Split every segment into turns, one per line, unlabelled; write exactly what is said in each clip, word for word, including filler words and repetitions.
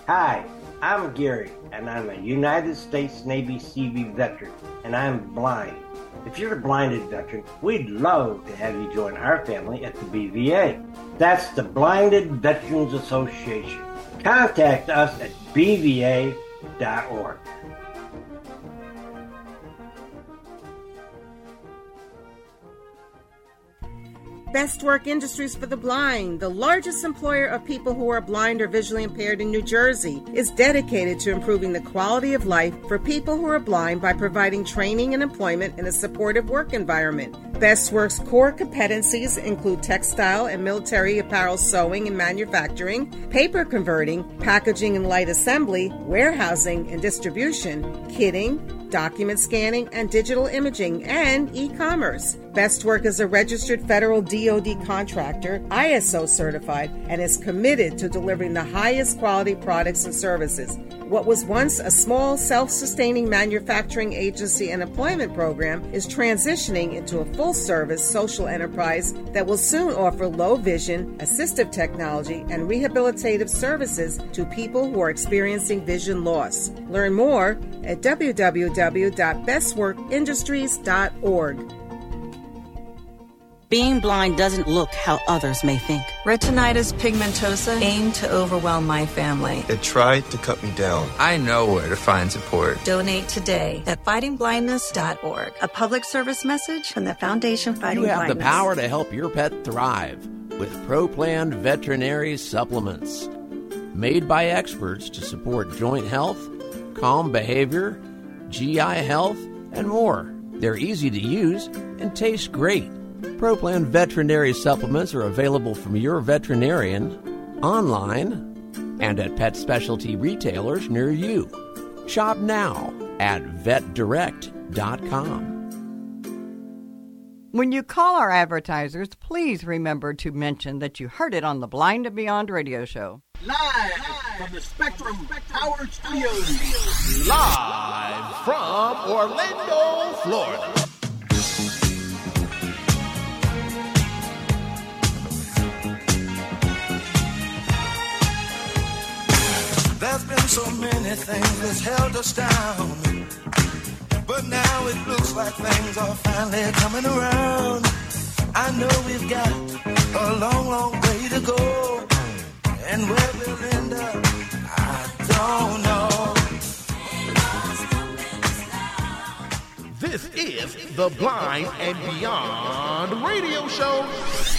Hi, I'm Gary, and I'm a United States Navy Seaview veteran, and I'm blind. If you're a blinded veteran, we'd love to have you join our family at the B V A. That's the Blinded Veterans Association. Contact us at b v a dot org.
Best Work Industries for the Blind, the largest employer of people who are blind or visually impaired in New Jersey, is dedicated to improving the quality of life for people who are blind by providing training and employment in a supportive work environment. Best Work's core competencies include textile and military apparel sewing and manufacturing, paper converting, packaging and light assembly, warehousing and distribution, kitting, document scanning, and digital imaging, and e-commerce. Best Work is a registered federal D O D contractor, I S O certified, and is committed to delivering the highest quality products and services. What was once a small, self-sustaining manufacturing agency and employment program is transitioning into a full-service social enterprise that will soon offer low-vision, assistive technology, and rehabilitative services to people who are experiencing vision loss. Learn more at w w w dot best work industries dot org.
Being blind doesn't look how others may think.
Retinitis pigmentosa aimed to overwhelm my family.
It tried to cut me down.
I know where to find support.
Donate today at fighting blindness dot org. A public service message from the Foundation Fighting
Blindness.
Blindness.
You have the power to help your pet thrive with ProPlan Veterinary Supplements. Made by experts to support joint health, calm behavior, G I health, and more. They're easy to use and taste great. ProPlan Veterinary Supplements are available from your veterinarian, online, and at pet specialty retailers near you. Shop now at vet direct dot com.
When you call our advertisers, please remember to mention that you heard it on the Blind and Beyond radio show.
Live from the Spectrum Power Studios.
Live from Orlando, Florida.
There's been so many things that's held us down, but now it looks like things are finally coming around. I know we've got a long, long way to go, and where we'll end up, I don't know.
This is the Blind and Beyond radio show.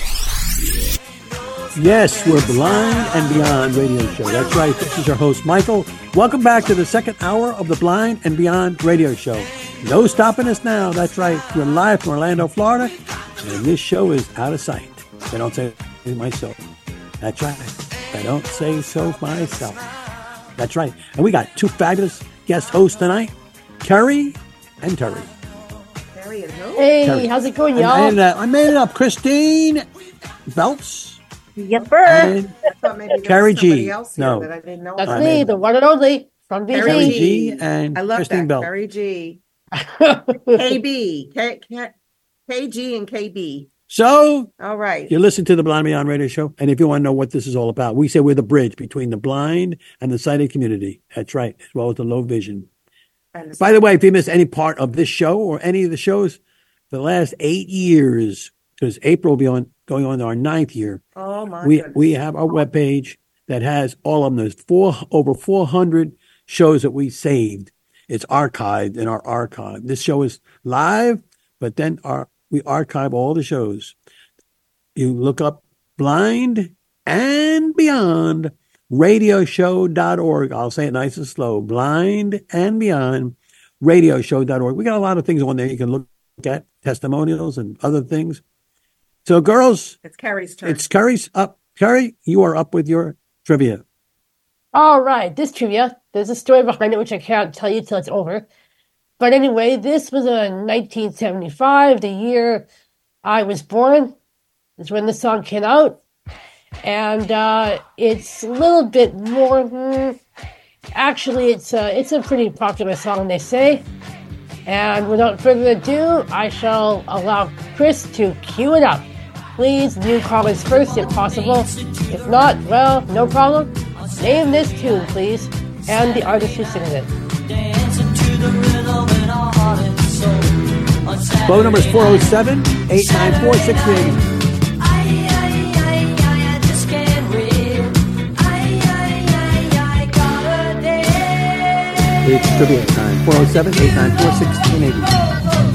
Yes, we're Blind and Beyond radio show. That's right. This is your host, Michael. Welcome back to the second hour of the Blind and Beyond radio show. No stopping us now. That's right. We're live from Orlando, Florida, and this show is out of sight. I don't say it myself. That's right. I don't say so myself. That's right. And we got two fabulous guest hosts tonight, Kerry and Terry.
Terry and who?
Hey,
Terry.
How's it going, y'all?
And, and, uh, I made it up. Christine Belts.
Yep, sir.
Kerry G.
No,
that
I didn't know
That's
I
me, the one and only from B G.
Kerry G. and
I love
Christine
that.
Belt.
Kerry G. K B. K, K, K G and K B.
So,
all right.
You listen to the Blind and Beyond radio show, and if you want to know what this is all about, we say we're the bridge between the blind and the sighted community. That's right, as well as the low vision. By the way, if you missed any part of this show or any of the shows for the last eight years, because April will be on going on our ninth year.
Oh my
we
goodness.
we have our webpage that has all of them. There's four over four hundred shows that we saved. It's archived in our archive. This show is live, but then our we archive all the shows. You look up Blind and Beyond radio show dot org. I'll say it nice and slow. Blind and Beyond radio show dot org. We got a lot of things on there you can look at, testimonials and other things. So, girls,
it's Kerry's turn.
It's Kerry's up. Kerry, you are up with your trivia.
All right, this trivia, there's a story behind it which I can't tell you till it's over. But anyway, this was in nineteen seventy-five, the year I was born. Is when the song came out. And uh, it's a little bit more... Hmm, actually, it's a, it's a pretty popular song, they say. And without further ado, I shall allow Chris to cue it up. Please, new callers first if possible. If not, well, no problem. Name this tune, please, and the artist who sings it.
Phone number is four oh seven, eight nine four, six three eight zero. It's trivia time. four oh seven, eight nine four, one six eight zero.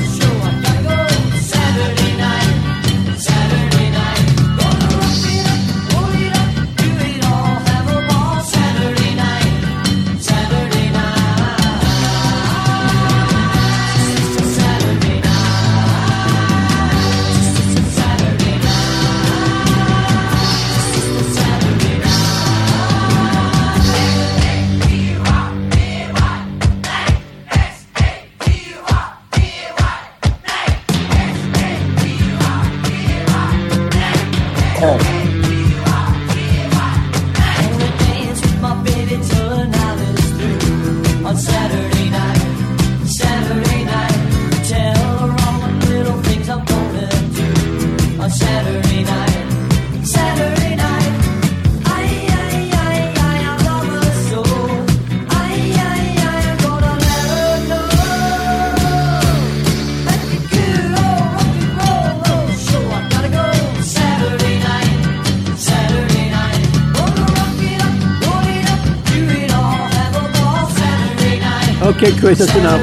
Okay, Chris, that's enough.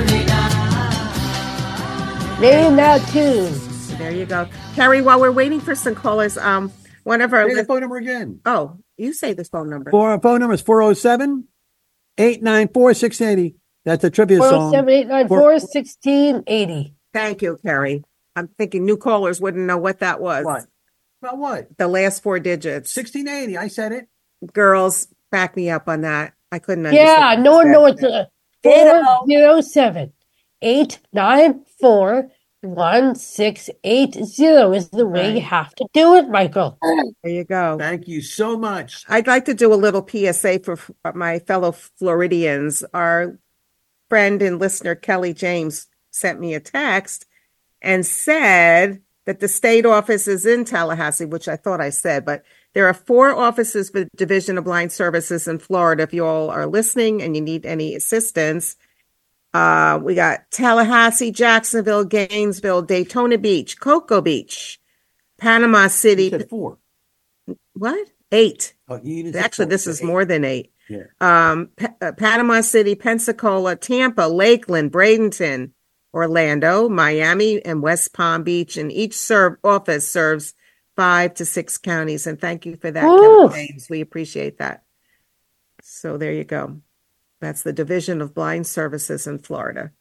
Name that tune.
There you go. Carrie, while we're waiting for some callers, um, one of our...
Say the phone number again.
Oh, you say this phone number.
For our phone number is four oh seven, eight nine four, six eight zero. That's a trivia song.
four oh seven, eight nine four, one six eight zero.
Thank you, Carrie. I'm thinking new callers wouldn't know what that was.
What? About what?
The last four digits.
sixteen eighty. I said it.
Girls, back me up on that. I couldn't understand.
Yeah, no one knows it. four oh seven, eight nine four, one six eight zero is the way you have to do it, Michael.
There you go.
Thank you so much.
I'd like to do a little P S A for my fellow Floridians. Our friend and listener, Kelly James, sent me a text and said that the state office is in Tallahassee, which I thought I said, but there are four offices for the Division of Blind Services in Florida. If you all are listening and you need any assistance, uh, we got Tallahassee, Jacksonville, Gainesville, Daytona Beach, Cocoa Beach, Panama City.
You said four.
What? Eight.
Oh, you
Actually, this is eight. More than eight.
Yeah.
Um, P- uh, Panama City, Pensacola, Tampa, Lakeland, Bradenton, Orlando, Miami, and West Palm Beach. And each serve office serves five to six counties. And thank you for that, Kelly James. We appreciate that. So there you go. That's the Division of Blind Services in Florida.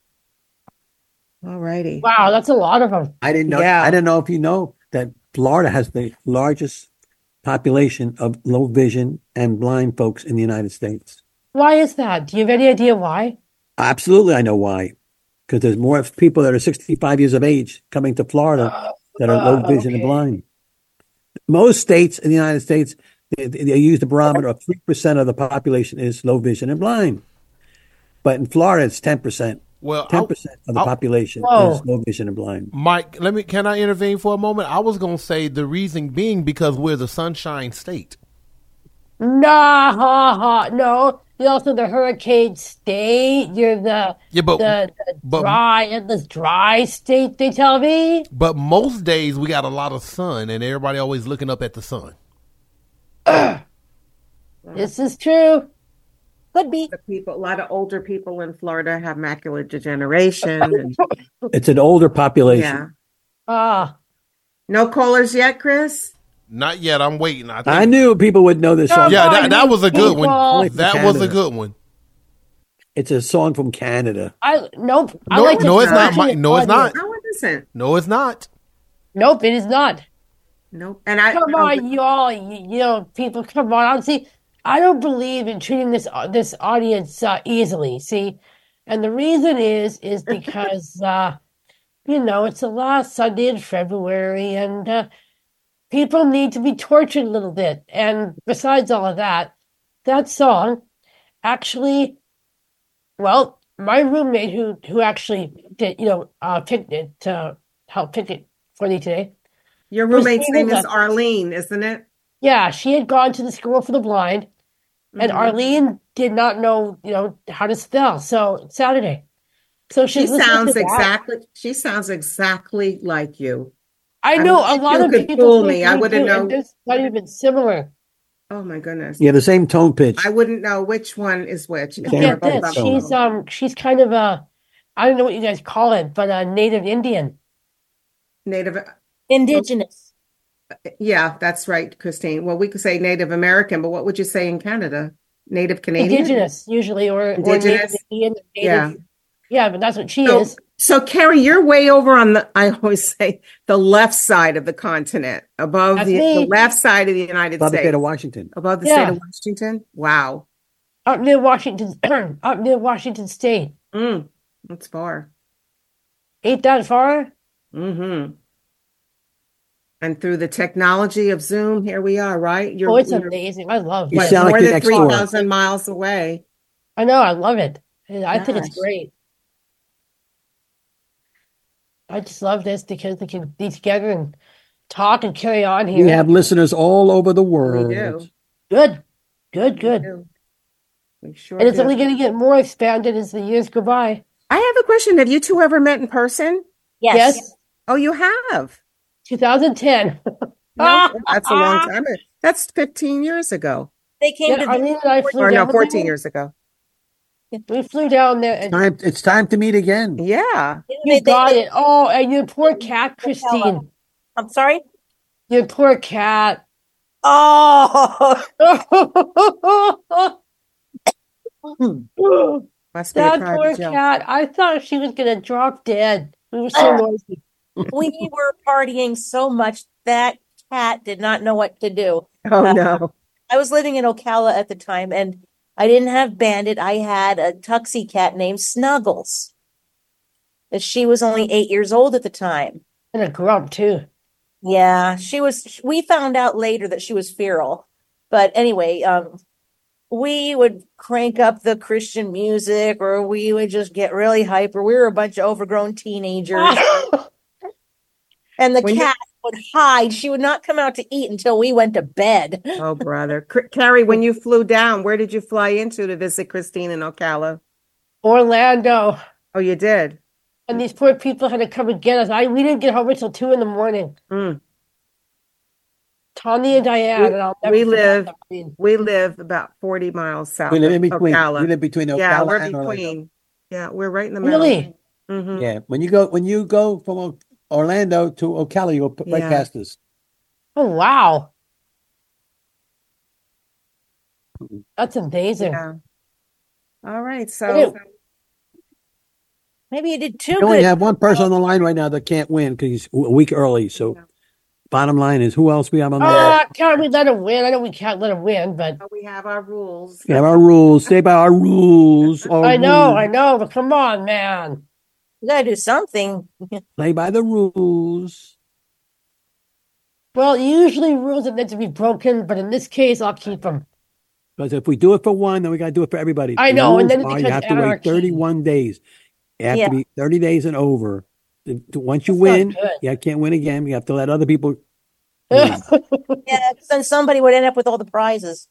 All righty.
Wow, that's a lot of them.
I didn't know.
Yeah.
I don't know if you know that Florida has the largest population of low vision and blind folks in the United States.
Why is that? Do you have any idea why?
Absolutely, I know why. Because there's more people that are sixty-five years of age coming to Florida uh, that are low vision
okay.
and blind. Most states in the United States, they, they use the barometer of three percent of the population is low vision and blind. But in Florida, it's ten percent.
Well,
ten percent of the
I'll,
population
whoa.
is low vision and blind.
Mike, let me. Can I intervene for a moment? I was going to say the reason being because we're the Sunshine State.
Nah, ha, ha, no. You're also the Hurricane State. You're the
yeah, but,
the, the
but,
dry and the dry state. They tell me.
But most days we got a lot of sun, and everybody always looking up at the sun.
This is true. Could be.
The people, a lot of older people in Florida have macular degeneration. And,
it's an older population.
yeah.
Ah.
No callers yet, Chris?
Not yet. I'm waiting. I, think.
I knew people would know this song.
Yeah, that, that was a good
people.
one. That
Canada.
was a good one.
It's a song from Canada.
I nope. I
No,
like
no, it's not.
My,
No, it's not.
No, it isn't.
No, it's not.
Nope, it is not.
Nope. And I
Come
I,
on, you all, you, you know, people. Come on. See, I don't believe in treating this uh, this audience uh, easily. See, and the reason is is because uh, you know it's the last Sunday in February, and uh, people need to be tortured a little bit. And besides all of that, that song actually, well, my roommate who who actually did, you know, uh, picked it, uh, helped pick it for me today.
Your roommate's name is
a,
Arlene, isn't it?
Yeah, she had gone to the School for the Blind, And
Mhm.
Arlene did not know, you know, how to spell. So Saturday. So
She
she's listening
sounds
to that.
exactly. She sounds exactly like you.
I
I
know
mean,
a
if
lot
you
of
could
people
fool
think
me, I
we
wouldn't
do, and
know.
this is not even similar.
Oh my goodness.
You have the same tone pitch.
I wouldn't know which one is which. if
Same
they were
Get
both
this.
on
She's
the phone.
um she's kind of a, I don't know what you guys call it, but a native Indian.
Native.
Indigenous.
Yeah, that's right, Christine. Well, we could say Native American, but what would you say in Canada? Native Canadian?
Indigenous, usually, or, or native
Indigenous?
Indian. Native,
Yeah.
yeah, but that's what she
So,
is.
so Carrie, you're way over on the, I always say, the left side of the continent, above
That's
the, the
me.
left side of the United
Above the
States.
state of Washington.
Above the
Yeah.
state of Washington? Wow.
Up near Washington, up near Washington State.
Mm, that's far.
Ain't that far?
Mm-hmm. And through the technology of Zoom, here we are, right? You're,
Oh, it's
you're
amazing. I love
You
what,
it.
sound like
more
you're
than
next door.
three thousand miles away.
I know, I love it. I think it's
Gosh.
great. I just love this because we can be together and talk and carry on here.
We have listeners all over the world.
We do.
Good, good,
We
good.
do. We sure
And it's
do.
only going to get more expanded as the years go by.
I have a question. Have you two ever met in person?
Yes.
Yes,
Oh, you have?
twenty ten.
No, that's a long time. That's fifteen years ago.
They came
Yeah,
to
Arlene and I flew
Or no,
down
fourteen
there.
years ago.
We flew down there and
Time, it's time to meet again.
Yeah.
they-
you
they-
got
they-
it. Oh, and your poor cat, Christine.
I'm sorry?
Your poor cat.
Oh,
Must be a
That poor
private joke.
cat. I thought she was going to drop dead. We were so noisy.
we were partying so much that cat did not know what to do.
Oh,
Uh,
no.
I was living in Ocala at the time, and I didn't have Bandit. I had a tuxie cat named Snuggles. And she was only eight years old at the time.
And a grump, too.
Yeah, she was. We found out later that she was feral, but anyway, um, we would crank up the Christian music, or we would just get really hyper. We were a bunch of overgrown teenagers, and the
When you-
cat would hide. She would not come out to eat until we went to bed.
Oh, brother. Cr- Carrie, when you flew down, where did you fly into to visit Christine in Ocala?
Orlando.
Oh, you did?
And these poor people had to come and get us. I We didn't get home until two in the morning.
Mm.
Tawny and Diane.
We-
and I'll never
we
forget
live-
that. I mean,
We live about forty miles south
We live in
of
between.
Ocala.
We live between Ocala
yeah, we're
and Orlando.
between. Yeah, we're right in the middle.
Really?
Mm-hmm.
Yeah, when you go when you go from O- Orlando to Ocala, you go p- right
Yeah.
past us.
Oh, wow. That's amazing.
Yeah. All right.
Okay.
So,
Maybe you did too
We only
good.
have one person on the line right now that can't win because he's a week early. So, bottom line is, who else we have on the line?
Ah, can't we let him win? I know we can't let him win, but
we have our rules.
We have our rules. Stay by our rules. Our
I know,
rules.
I know, but come on, man.
You gotta do something.
Play by the rules.
Well, usually rules are meant to be broken, but in this case, I'll keep them.
Because if we do it for one, then we got to do it for everybody.
I
The
know, and
rules
then it
are you
becomes
have to wait
anarchy.
thirty-one days. You have
Yeah.
to be thirty days and over. To- to- Once you
That's not
win,
good.
you can't win again. You have to let other people.
Yeah, 'cause then somebody would end up with all the prizes.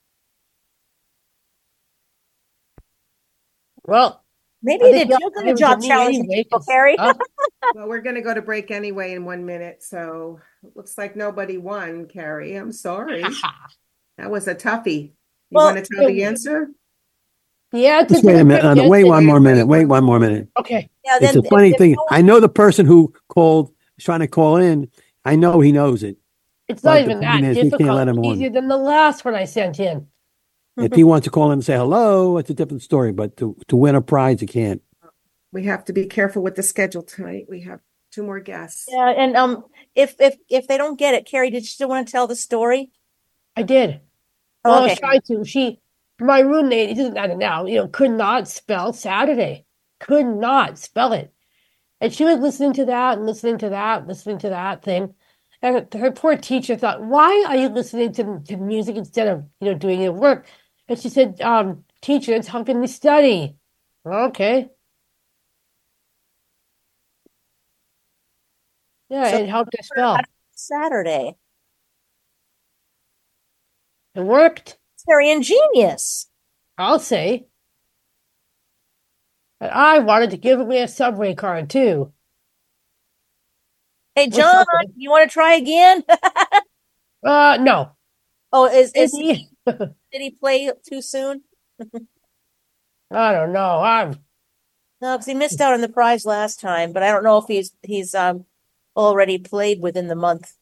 Well,
Maybe
I
you
think
did
y'all
too good
give
a
it
job
to me
challenging
anyway,
people,
'cause-
Carrie.
Huh?
well, we're going to go to break anyway in one minute. So, it looks like nobody won, Carrie. I'm sorry. That was a toughie. You
Well,
want to tell the answer?
Yeah,
Just wait a minute. uh, wait one more minute. Wait one more minute.
Okay.
Yeah,
It's
then
a funny
if- if
thing.
no-
I know the person who called, is trying to call in. I know he knows it.
It's not
But the
even that
point is, we can't
difficult.
let him on.
Easier than the last one I sent in.
If he wants to call in and say hello, it's a different story. But to, to win a prize, you can't.
We have to be careful with the schedule tonight. We have two more guests.
Yeah, and um, if if if they don't get it, Carrie, did you still want to tell the story?
I did.
Oh,
Well, I
okay.
was trying to. She, my roommate, it doesn't matter now, you know, could not spell Saturday. Could not spell it. And she was listening to that and listening to that, listening to that thing. And her poor teacher thought, why are you listening to, to music instead of, you know, doing your work? And she said, um, teacher, it's helping me study. Okay. Yeah,
So-
it helped her spell.
Saturday.
It worked.
very ingenious.
I'll say. And I wanted to give away a subway card, too.
Hey, John, you want to try again?
uh, no.
Oh, is, is
he,
did he play too soon?
I don't know. I'm
No, because he missed out on the prize last time, but I don't know if he's he's um already played within the month.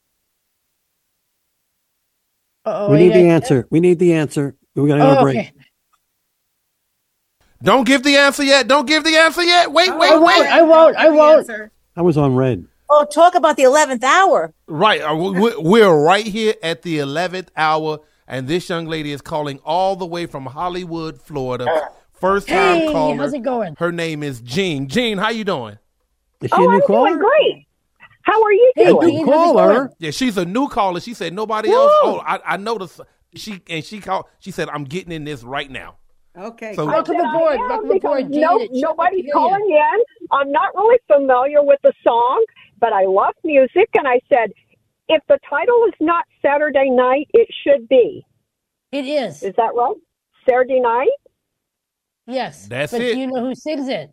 Uh-oh,
we need
you
the
got-
answer. We need the answer. We're going to go
Oh,
to break.
okay.
Don't give the answer yet. Don't give the answer yet. Wait, wait,
I won't.
wait.
I won't. I won't.
I was on red.
Oh, talk about the eleventh hour.
Right. uh, we- We're right here at the eleventh hour, and this young lady is calling all the way from Hollywood, Florida. First time
Hey,
caller.
how's it going?
Her name is Jean. Jean, how you doing?
Is she
Oh,
a new
I'm
caller?
doing great. How are you
Hey,
doing?
Jean, how's it going?
Yeah, she's a new caller. She said nobody else. Oh, I, I noticed. She and she called. She said I'm getting in this right now.
Okay.
So-
Welcome
I
aboard.
am
Welcome
because
aboard, Jean.
no,
It's-
nobody's
hear
calling
you.
in. I'm not really familiar with the song, but I love music, and I said, if the title is not Saturday Night, it should be.
It is.
Is that right? Saturday Night?
Yes.
That's
but
it.
do you know who sings it?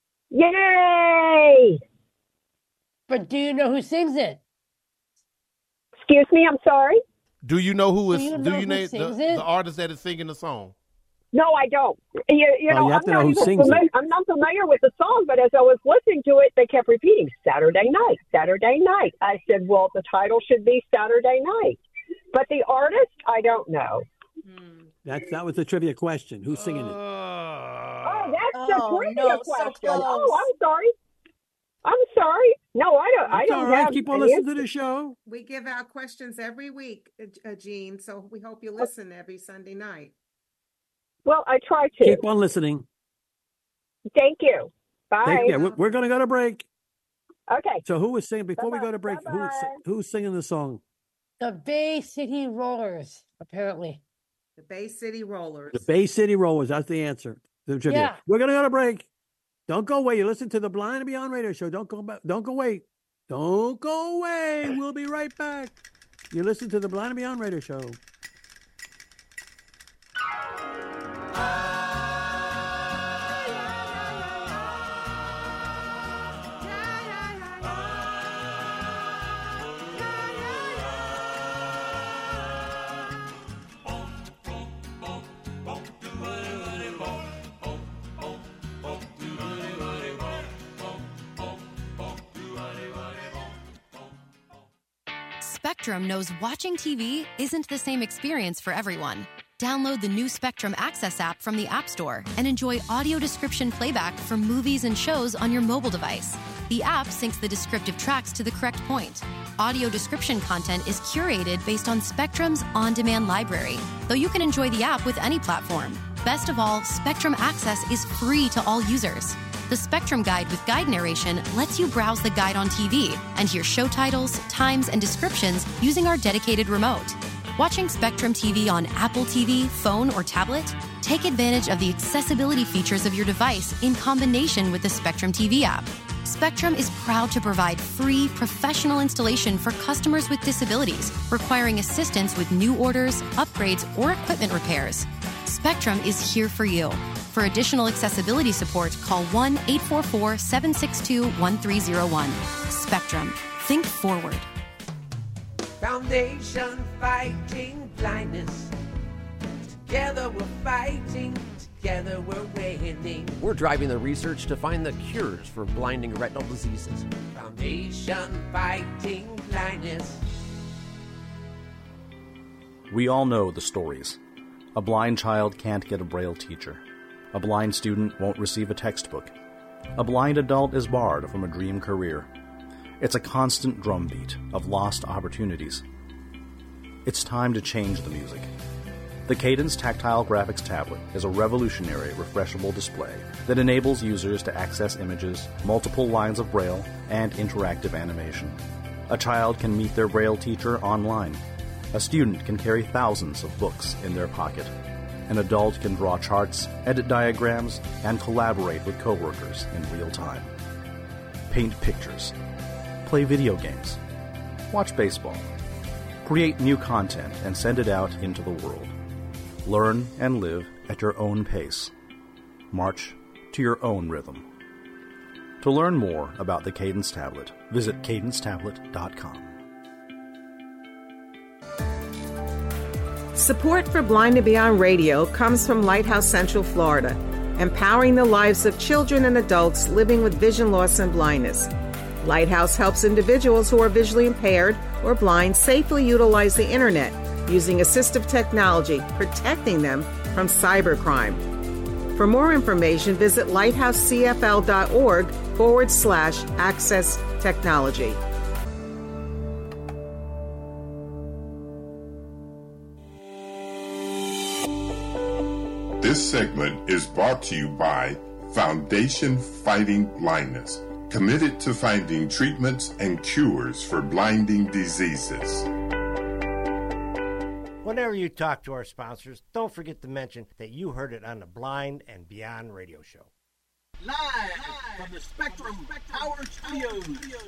Yay!
But do you know who sings it?
Excuse me, I'm sorry?
Do you know who is?
Do you
Do
know
you
who
know the,
sings it?
the artist that is singing the song?
No, I don't. You, you
Oh,
know,
you have
I'm
to know
not
who
even
sings it.
familiar, I'm not familiar with the song, but as I was listening to it, they kept repeating Saturday Night, Saturday Night. I said, well, the title should be Saturday Night. But the artist, I don't know.
That's, that was the trivia question. Who's singing it?
Oh, that's the
Oh,
trivia
no, so
question.
close.
Oh, I'm sorry. I'm sorry. No, I don't. I
That's
don't
all right.
have.
Keep on
an
listening
answer.
to the show.
We give out questions every week, uh, uh, Jean, so we hope you listen every Sunday night.
Well, I try to.
Keep on listening.
Thank you. Bye.
Thank- yeah, we're, we're going to go to break.
Okay.
So who was singing, before we
Bye-bye.
go to break, who's,
Bye-bye.
who's singing the song?
The Bay City Rollers, apparently.
The Bay City Rollers.
The Bay City Rollers. That's the answer. The trivia.
Yeah.
We're going to go to break. Don't go away. You listen to the Blind and Beyond radio show. Don't go back. Don't go away. Don't go away. We'll be right back. You listen to the Blind and Beyond radio show.
Spectrum knows watching T V isn't the same experience for everyone. Download the new Spectrum Access app from the App Store and enjoy audio description playback for movies and shows on your mobile device. The app syncs the descriptive tracks to the correct point. Audio description content is curated based on Spectrum's on-demand library, though you can enjoy the app with any platform. Best of all, Spectrum Access is free to all users. The Spectrum Guide with guide narration lets you browse the guide on T V and hear show titles, times, and descriptions using our dedicated remote. Watching Spectrum T V on Apple T V, phone, or tablet? Take advantage of the accessibility features of your device in combination with the Spectrum T V app. Spectrum is proud to provide free, professional installation for customers with disabilities requiring assistance with new orders, upgrades, or equipment repairs. Spectrum is here for you. For additional accessibility support, call one eight four four, seven six two, one three zero one. Spectrum. Think forward.
Foundation Fighting Blindness. Together we're fighting. Together we're winning.
We're driving the research to find the cures for blinding retinal diseases.
Foundation Fighting Blindness.
We all know the stories. A blind child can't get a Braille teacher. A blind student won't receive a textbook. A blind adult is barred from a dream career. It's a constant drumbeat of lost opportunities. It's time to change the music. The Cadence Tactile Graphics Tablet is a revolutionary refreshable display that enables users to access images, multiple lines of Braille, and interactive animation. A child can meet their Braille teacher online. A student can carry thousands of books in their pocket. An adult can draw charts, edit diagrams, and collaborate with coworkers in real time. Paint pictures. Play video games. Watch baseball. Create new content and send it out into the world. Learn and live at your own pace. March to your own rhythm. To learn more about the Cadence Tablet, visit cadence tablet dot com.
Support for Blind and Beyond Radio comes from Lighthouse Central Florida, empowering the lives of children and adults living with vision loss and blindness. Lighthouse helps individuals who are visually impaired or blind safely utilize the internet using assistive technology, protecting them from cybercrime. For more information, visit lighthousecfl.org forward slash access technology.
This segment is brought to you by Foundation Fighting Blindness, committed to finding treatments and cures for blinding diseases.
Whenever you talk to our sponsors, don't forget to mention that you heard it on the Blind and Beyond radio show.
Live from the Spectrum Power Studios.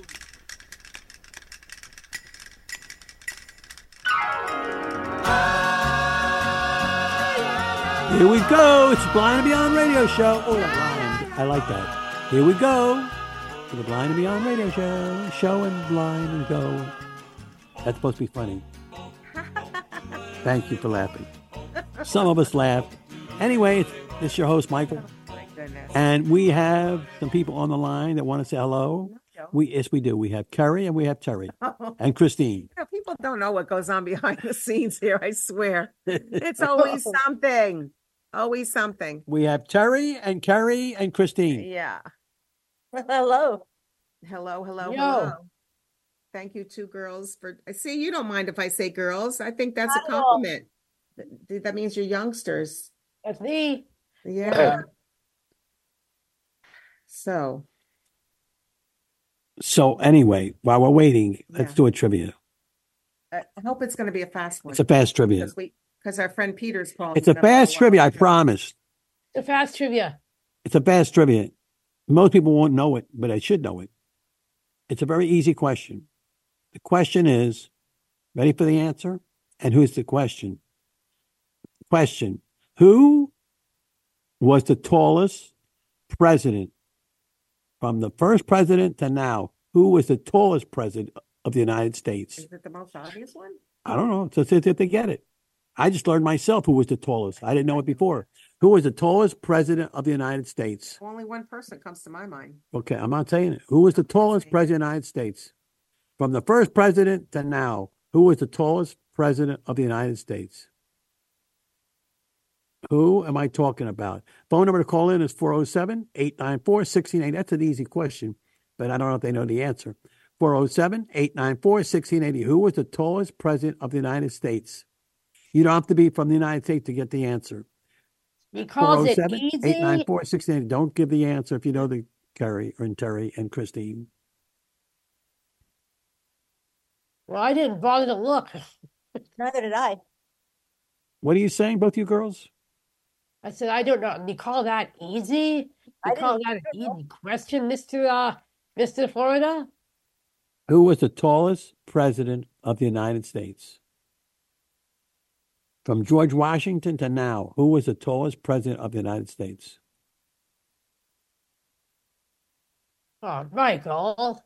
Here we go. It's the Blind and Beyond radio show. Oh, blind. I like that. Here we go. To the Blind and Beyond radio show. Show and blind and go. That's supposed to be funny. Thank you for laughing. Some of us laugh. Anyway, it's, it's your host, Michael. And we have some people on the line that want to say hello. We Yes, we do. We have Kerry and we have Terry and Christine.
Yeah, people don't know what goes on behind the scenes here, I swear. It's always something. Always something.
We have Terry and Kerry and Christine.
Yeah.
Hello.
Hello, hello,
Yo.
hello. Thank you, two girls, for. I see you don't mind if I say girls. I think that's a
Not at all.
compliment. Th- That means you're youngsters.
That's me.
Yeah. So,
So anyway, while we're waiting, let's
Yeah.
do a trivia.
I I hope it's going to be a fast one.
It's a fast trivia.
Because we, because our friend Peter's calling.
It's a fast trivia, I promise.
The fast trivia.
It's a fast trivia. Most people won't know it, but I should know it. It's a very easy question. The question is, ready for the answer? And who's the question? Question, who was the tallest president from the first president to now? Who was the tallest president of the United States?
Is it the most obvious one?
I don't know. So see if they get it. I just learned myself who was the tallest. I didn't know it before. Who was the tallest president of the United States?
Only one person comes to my mind.
Okay, I'm not saying it. Who was the tallest president of the United States? From the first president to now, who was the tallest president of the United States? Who am I talking about? Phone number to call in is four oh seven, eight nine four, one six eight zero. That's an easy question, but I don't know if they know the answer. four oh seven, eight nine four, one six eight zero. Who was the tallest president of the United States? You don't have to be from the United States to get the answer.
Because it's easy.
eight nine four, one six eight zero. Don't give the answer if you know the Kerry and Terry and Christine.
Well, I didn't bother to look.
Neither did I.
What are you saying, both you girls?
I said, I don't know. You call that easy?
I
You call
didn't
that an easy question, Mister Uh, Mister Florida?
Who was the tallest president of the United States? From George Washington to now, who was the tallest president of the United States?
Oh, Michael.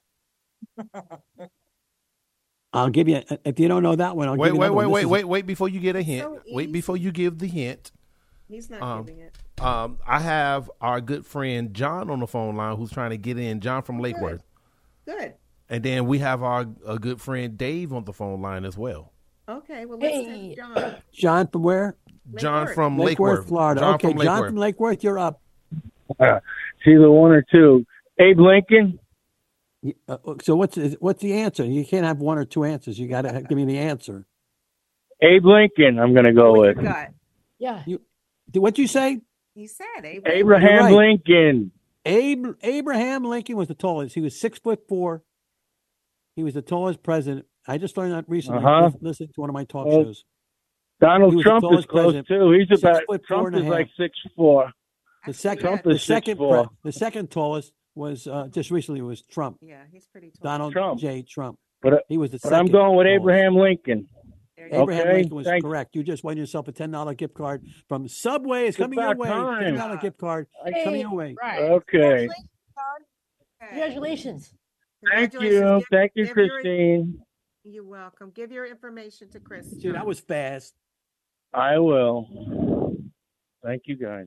I'll give you, if you don't know that one, I'll
Wait,
give you
wait,
another
wait,
one.
wait,
This is-
wait, wait before you get a hint.
So
Wait before you give the hint.
He's not
Um,
giving it.
Um, I have our good friend John on the phone line who's trying to get in. John from Lake Worth.
Good.
And then we have our a good friend Dave on the phone line as well.
Okay, well, let's
Hey.
take John.
John from where?
John
Worth.
from
Lake
Lake
Worth,
Worth,
Florida.
John
Okay,
from Lake
John
Worth.
from Lake Worth, you're up.
Uh, it's either one or two. Abe Lincoln.
You- uh, So what's what's the answer? You can't have one or two answers. You got to give me the answer.
Abe Lincoln. I'm going to go
What
with
you got?
Yeah.
You, what'd you say?
He said Abe.
Abraham
You're right.
Lincoln.
Abe, Abraham Lincoln was the tallest. He was six foot four. He was the tallest president. I just learned that recently.
Uh-huh.
Listening to one of my talk
Well,
shows.
Donald
He was the
Trump is
tallest
close
president.
too. He's
Six
about
foot four
Trump
and a
is like
half.
six four.
The second,
Trump
the
is
second,
six four.
pre- the second tallest was uh, just recently was Trump.
Yeah, he's pretty tall.
Donald
Trump.
J. Trump.
But, uh,
He was the
but I'm
second
going with
tallest.
Abraham Lincoln.
Abraham
Okay,
Lincoln was
thanks.
correct. You just won yourself a ten dollar gift card from Subway. It's
It's
coming your
about
way.
time.
ten dollar gift card
Hey,
coming your way.
right.
Okay.
Congratulations.
Thank
Congratulations.
you.
Give-
Thank you,
give your-
Christine.
You're welcome. Give your information to Chris.
Dude, that was fast.
I will. Thank you, guys.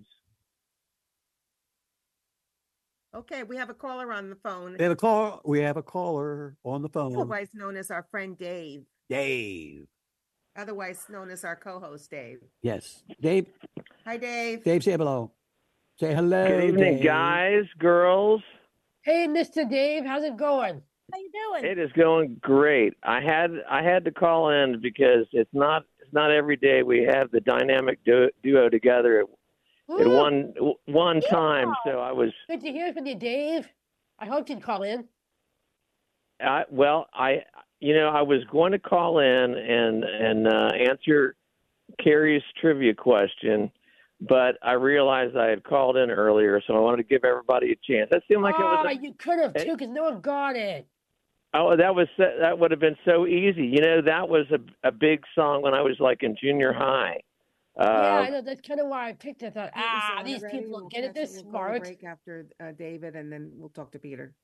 Okay, we have a caller on the phone,
We have a call. We have a caller on the phone.
otherwise known as our friend Dave,
Dave.
otherwise known as our co-host Dave.
Yes, Dave.
Hi, Dave.
Dave, say hello. Say hello.
Good evening,
Dave.
guys, girls.
Hey, Mister Dave, how's it going?
How you doing?
It is going great. I had I had to call in because it's not it's not every day we have the dynamic du- duo together at, at
Ooh.
one one time. So I was
Good to hear from you, Dave. I hope you'd call in.
I, well, I you know I was going to call in and and uh, answer Carrie's trivia question, but I realized I had called in earlier, so I wanted to give everybody a chance. That seemed like
oh,
it was. A,
you could have too, because no one got it.
Oh, that was that would have been so easy. You know, that was a a big song when I was like in junior high. Uh,
yeah, I know. That's kind of why I picked it. I thought,
Is
ah,
on
these
already?
people
We'll
get it.
catch
They're
We'll go to
smart.
break after uh, David, and then we'll talk to Peter.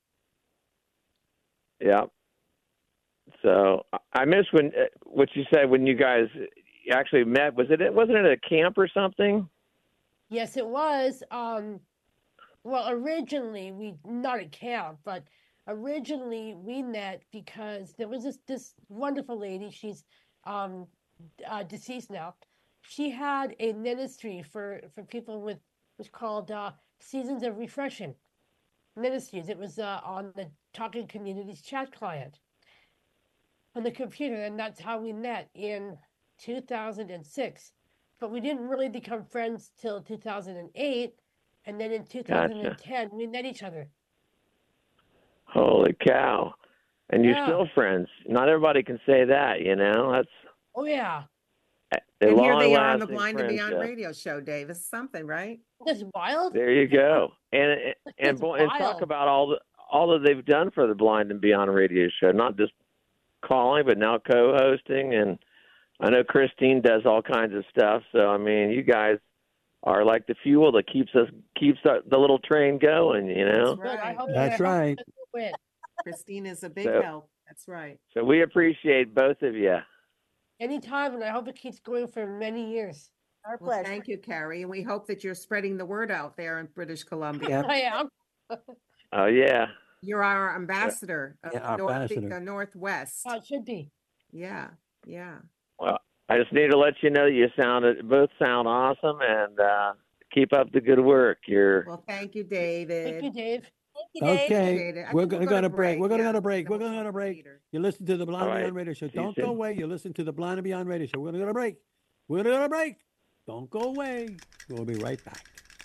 Yeah. So I- I miss when uh, what you said when you guys actually met. Was it? Wasn't it at a camp or something?
Yes, it was. Um, well, originally we not at camp, but originally we met because there was this this wonderful lady. She's um, uh, deceased now. She had a ministry for for people with was called uh, Seasons of Refreshing Ministries. It was uh, on the Talking Communities chat client on the computer, and that's how we met in two thousand six. But we didn't really become friends till two thousand eight, and then in two thousand ten we met each other.
Holy cow! And you're
Yeah.
still friends. Not everybody can say that. You know, that's
Oh yeah,
a
And here they are on the
long-lasting
Blind and Beyond
friendship.
radio show, Dave. It's something, right?
that's wild.
There you go. And and
That's
boy, and talk
wild.
about all the all that they've done for the Blind and Beyond radio show. Not just calling, but now co-hosting. And I know Christine does all kinds of stuff. So I mean, you guys are like the fuel that keeps us keeps the, the little train going. You know.
That's right.
I hope-
That's
I hope
right.
it doesn't quit.
Christine is a big
So-
help. That's right.
So we appreciate both of you.
Anytime, and I hope it keeps going for many years.
Our
Well,
pleasure.
thank you, Carrie, and we hope that you're spreading the word out there in British Columbia.
Yeah.
I am.
Oh yeah.
You're our ambassador of
Yeah, our
North,
ambassador.
uh, Northwest.
Oh, it should be.
Yeah, yeah.
Well, I just need to let you know that you sounded both sound awesome, and uh, keep up the good work. You're
Well, thank you,
Thank
David.
you, Dave.
Thank you, Dave.
Okay,
Appreciate it. I
we're
think
going
we'll
to
go
go
to
to break. We're going to
break,
go to
yeah.
break.
Then
We're
we'll
going to go
talk
to
to
break.
Peter.
You listen to the Blind
All
and
right.
Beyond Radio Show.
See you
Don't
soon.
go away. You listen to the Blind and Beyond Radio Show. We're going to go to break. We're going to go to break. Don't go away. We'll be right back.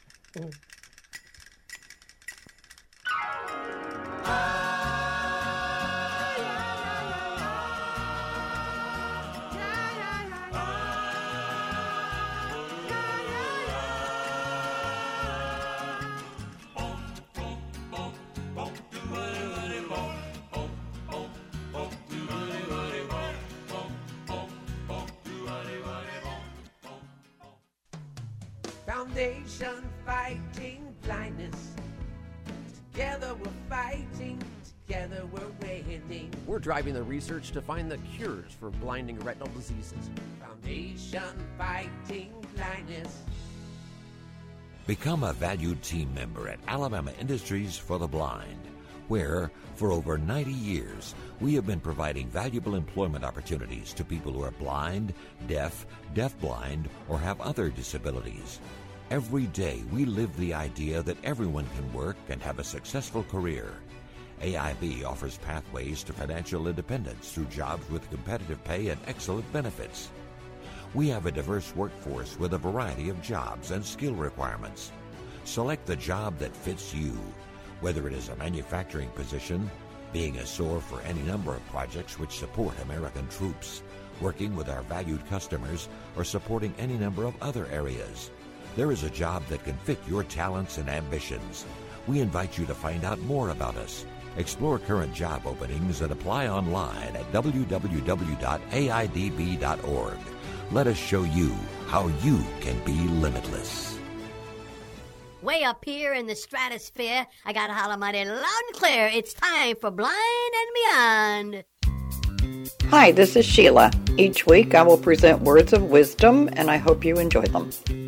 Foundation fighting blindness. Together we're fighting. Together we're winning.
We're driving the research to find the cures for blinding retinal diseases.
Foundation fighting blindness.
Become a valued team member at Alabama Industries for the Blind, where, for over ninety years, we have been providing valuable employment opportunities to people who are blind, deaf, deafblind, or have other disabilities. Every day, we live the idea that everyone can work and have a successful career. A I B offers pathways to financial independence through jobs with competitive pay and excellent benefits. We have a diverse workforce with a variety of jobs and skill requirements. Select the job that fits you, whether it is a manufacturing position, being a S O A R for any number of projects which support American troops, working with our valued customers, or supporting any number of other areas. There is a job that can fit your talents and ambitions. We invite you to find out more about us. Explore current job openings and apply online at w w w dot a i d b dot org. Let us show you how you can be limitless.
Way up here in the stratosphere, I gotta holler mighty loud and clear. It's time for Blind and Beyond.
Hi, this is Sheila. Each week I will present words of wisdom, and I hope you enjoy them.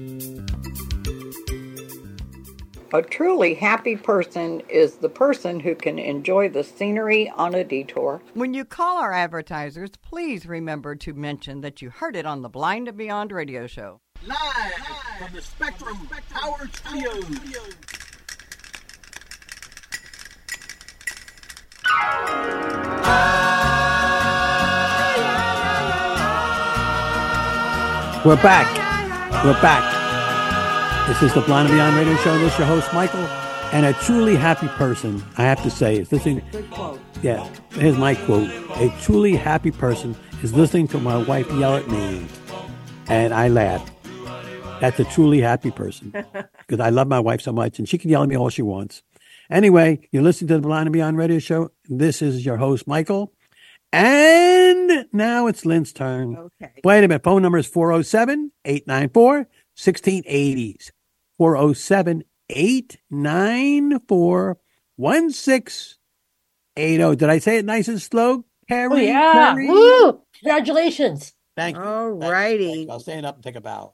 A truly happy person is the person who can enjoy the scenery on a detour.
When you call our advertisers, please remember to mention that you heard it on the Blind and Beyond radio show.
Live from the Spectrum Tower Studios.
We're back. We're back. This is the Blind and Beyond radio show. This is your host, Michael. And a truly happy person, I have to say, is listening.
Good quote.
Yeah, here's my quote. A truly happy person is listening to my wife yell at me. And I laugh. That's a truly happy person. Because I love my wife so much, and she can yell at me all she wants. Anyway, you're listening to the Blind and Beyond radio show. This is your host, Michael. And now it's Lynn's turn.
Okay.
Wait a minute. Phone number is four oh seven, eight nine four, one six eight zero. four oh seven, eight nine four, one six eight zero. Did I say it nice and slow, Carrie?
Oh, yeah.
Carrie?
Woo! Congratulations.
Thank you.
All righty.
I'll stand up and take a bow.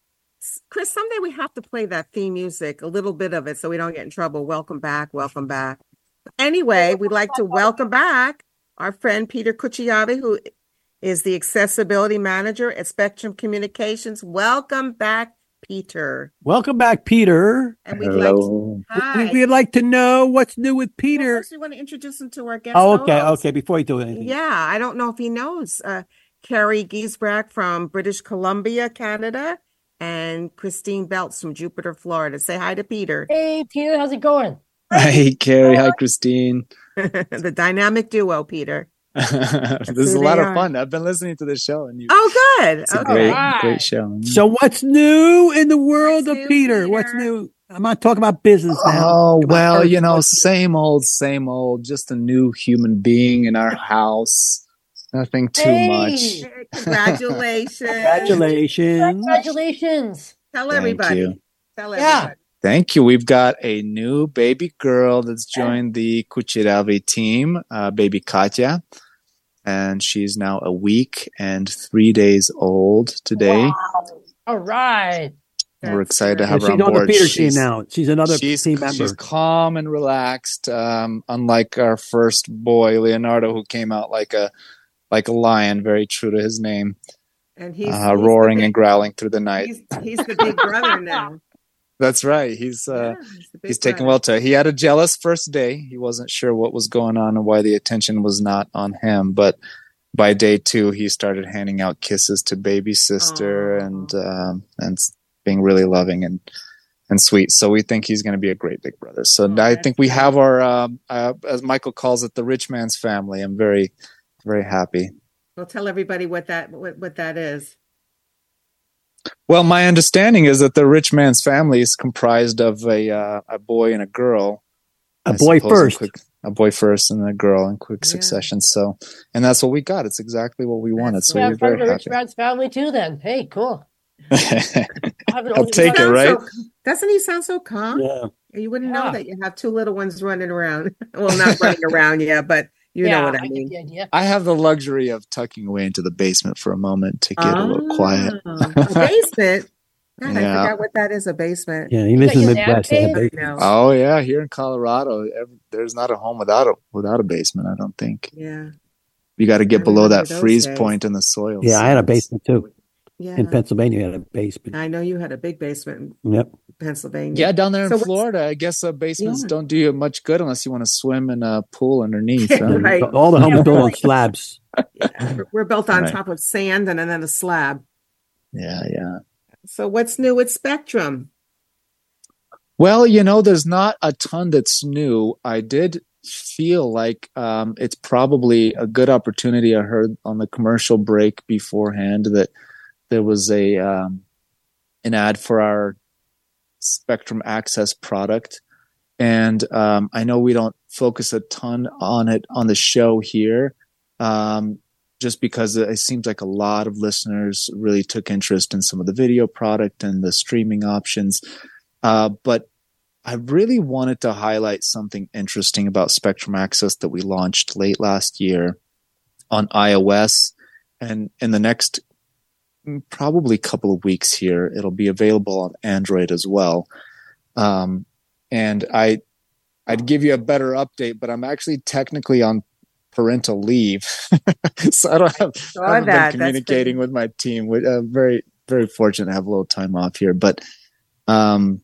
Chris, someday we have to play that theme music, a little bit of it, so we don't get in trouble. Welcome back. Welcome back. Anyway, we'd like to welcome back our friend Peter Cucciave, who is the accessibility manager at Spectrum Communications. Welcome back, Peter.
Welcome back, Peter.
And we'd
Hello.
like to, hi.
We, would like to know what's new with Peter.
Well, first, we want to introduce him to our guest.
Oh, okay,
host.
okay. Before you do anything.
Yeah, I don't know if he knows. Uh, Carrie Giesbrecht from British Columbia, Canada, and Christine Belts from Jupiter, Florida. Say hi to Peter.
Hey, Peter, how's it going?
Hi, Carrie. Hi, Christine.
The dynamic duo, Peter.
This is a lot of fun. I've been listening to the show, and you.
Oh, good.
It's a
Okay.
great,
Right.
great show.
So what's new in the world of Peter? What's new? I'm not talking about business now.
Oh,
Talking about
well,
personal.
you know, same old, same old, just a new human being in our house. Nothing too much.
Congratulations.
Congratulations.
Congratulations.
Tell
Thank
everybody.
you.
Tell everybody.
Thank you. We've got a new baby girl that's joined the Cucciave team, uh, baby Katya. And she's now a week and three days old today.
Wow. All right.
We're excited to have
Yeah,
her on
she's on the
board.
Peter team now. She's another
she's,
team member.
She's calm and relaxed, um, unlike our first boy, Leonardo, who came out like a like a lion, very true to his name,
And he's,
uh,
he's
roaring
the
and growling through the night.
He's, he's the big brother now.
That's right. He's uh,
Yeah, he's the big
he's taking
brother.
well to it. He had a jealous first day. He wasn't sure what was going on and why the attention was not on him. But by day two, he started handing out kisses to baby sister and um, and being really loving and and sweet. So we think he's going to be a great big brother. So
Oh,
I think we have our, um, uh, as Michael calls it, the rich man's family. I'm very, very happy.
Well, tell everybody what that what, what that is.
Well, my understanding is that the rich man's family is comprised of a uh, a boy and a girl.
A
I
boy
suppose, in
first.
quick- a boy first and a girl in quick succession. So, and that's what we got. It's exactly what we wanted. So
Yeah,
we're
part
very
of the Rich
happy.
Man's family too. Then, hey, cool.
I'll take it,
Sounds
right?
so- doesn't he sound so calm?
Yeah.
You wouldn't
Yeah.
know that you have two little ones running around. Well, not running around, yeah, but you
yeah,
know what I
get
mean.
the idea.
I have the luxury of tucking away into the basement for a moment to get a little quiet.
Oh, a basement. God, I
Yeah.
forgot what that is, a basement.
Yeah, he lives in the
Like your
Midwest. They have
dad
I
basements.
know.
Oh yeah, here in Colorado, ev- there's not a home without a without a basement. I don't think
Yeah.
you got to get
I
below
remember
that
those
freeze
days.
point in the soil.
Yeah, I had a
So
basement too.
Yeah.
In Pennsylvania, I had a basement.
I know you had a big basement
Yep.
in Pennsylvania.
Yeah, down there in
So what's-
Florida, I guess uh, basements
Yeah.
don't do you much good unless you want to swim in a pool underneath. Huh?
Right.
All the homes
Yeah,
built on
right.
slabs.
We're- We're built on
Right.
top of sand and then a slab.
Yeah, yeah.
So what's new with Spectrum?
Well, you know, there's not a ton that's new. I did feel like um, it's probably a good opportunity. I heard on the commercial break beforehand that there was a um, an ad for our Spectrum Access product. And um, I know we don't focus a ton on it on the show here, um, just because it seems like a lot of listeners really took interest in some of the video product and the streaming options. Uh, but I really wanted to highlight something interesting about Spectrum Access that we launched late last year on iOS. And in the next probably couple of weeks here, it'll be available on Android as well. Um, and I, I'd give you a better update, but I'm actually technically on parental leave. So I don't have, I haven't been communicating been... with my team. We're uh, very, very fortunate to have a little time off here. But um,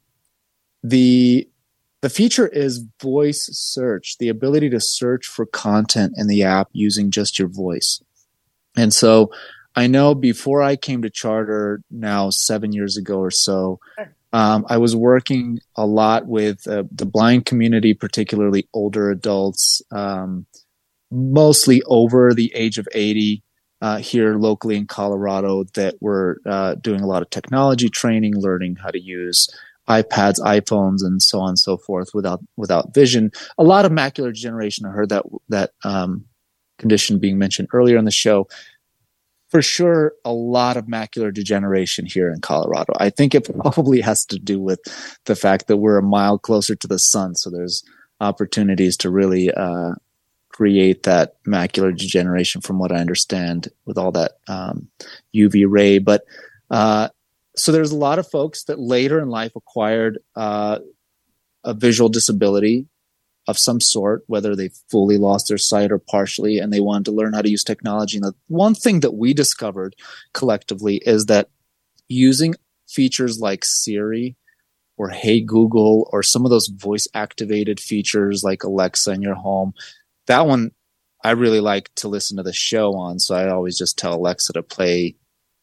the the feature is voice search, the ability to search for content in the app using just your voice. And so I know before I came to Charter now seven years ago or so, um, I was working a lot with uh, the blind community, particularly older adults, um, mostly over the age of eighty uh, here locally in Colorado, that were uh, doing a lot of technology training, learning how to use iPads, iPhones, and so on and so forth without without vision. A lot of macular degeneration. I heard that that um, condition being mentioned earlier in the show. For sure, a lot of macular degeneration here in Colorado. I think it probably has to do with the fact that we're a mile closer to the sun, so there's opportunities to really uh, create that macular degeneration, from what I understand, with all that um, U V ray. But uh, so there's a lot of folks that later in life acquired uh, a visual disability of some sort, whether they fully lost their sight or partially, and they wanted to learn how to use technology. And the one thing that we discovered collectively is that using features like Siri or Hey Google, or some of those voice activated features like Alexa in your home, that one I really like to listen to the show on. So I always just tell Alexa to play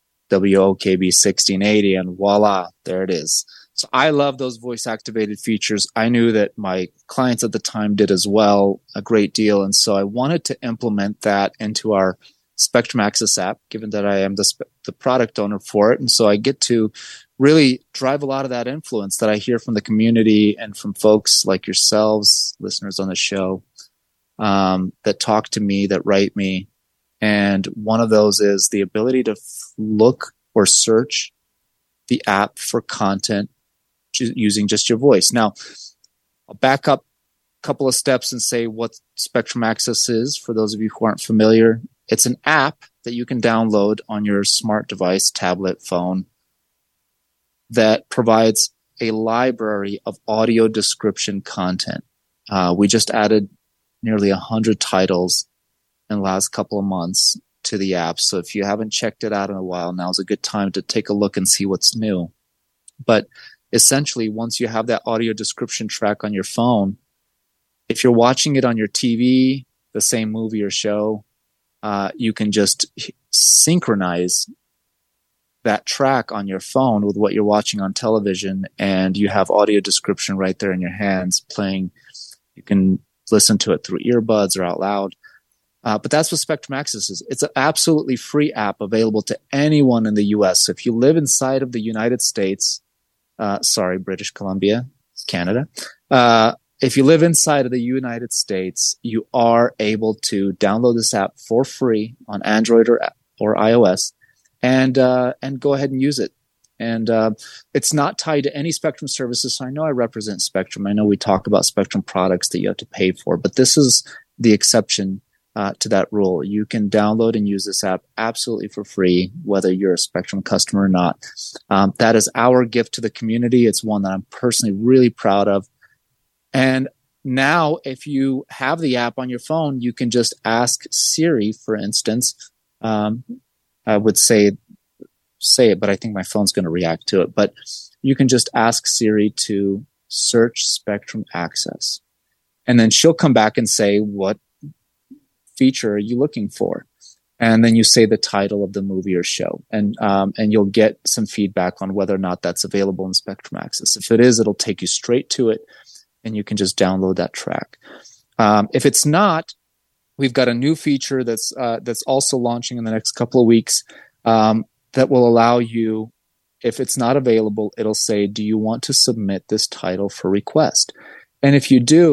W O K B sixteen eighty, and voila, there it is. So I love those voice activated features. I knew that my clients at the time did as well, a great deal. And so I wanted to implement that into our Spectrum Access app, given that I am the, sp- the product owner for it. And so I get to really drive a lot of that influence that I hear from the community and from folks like yourselves, listeners on the show, um, that talk to me, that write me. And one of those is the ability to f- look or search the app for content using just your voice. Now, I'll back up a couple of steps and say what Spectrum Access is for those of you who aren't familiar. It's an app that you can download on your smart device, tablet, phone, that provides a library of audio description content. Uh, we just added nearly one hundred titles in the last couple of months to the app. So if you haven't checked it out in a while, now's a good time to take a look and see what's new. But essentially, once you have that audio description track on your phone, if you're watching it on your T V, the same movie or show, uh, you can just synchronize that track on your phone with what you're watching on television, and you have audio description right there in your hands playing. You can listen to it through earbuds or out loud. Uh, but that's what Spectrum Access is. It's an absolutely free app available to anyone in the U S. So if you live inside of the United States, uh, sorry, British Columbia, Canada. Uh, if you live inside of the United States, you are able to download this app for free on Android or or iOS, and uh, and go ahead and use it. And uh, it's not tied to any Spectrum services. So I know I represent Spectrum. I know we talk about Spectrum products that you have to pay for, but this is the exception Uh, to that rule. You can download and use this app absolutely for free, whether you're a Spectrum customer or not. Um, that is our gift to the community. It's one that I'm personally really proud of. And now, if you have the app on your phone, you can just ask Siri, for instance. Um, I would say say it, but I think my phone's going to react to it. But you can just ask Siri to search Spectrum Access, and then she'll come back and say, what feature are you looking for? And then you say the title of the movie or show, and um, and you'll get some feedback on whether or not that's available in Spectrum Access. If it is, it'll take you straight to it, and you can just download that track. Um, if it's not, we've got a new feature that's uh, that's also launching in the next couple of weeks um, that will allow you, if it's not available, it'll say, do you want to submit this title for request? And if you do,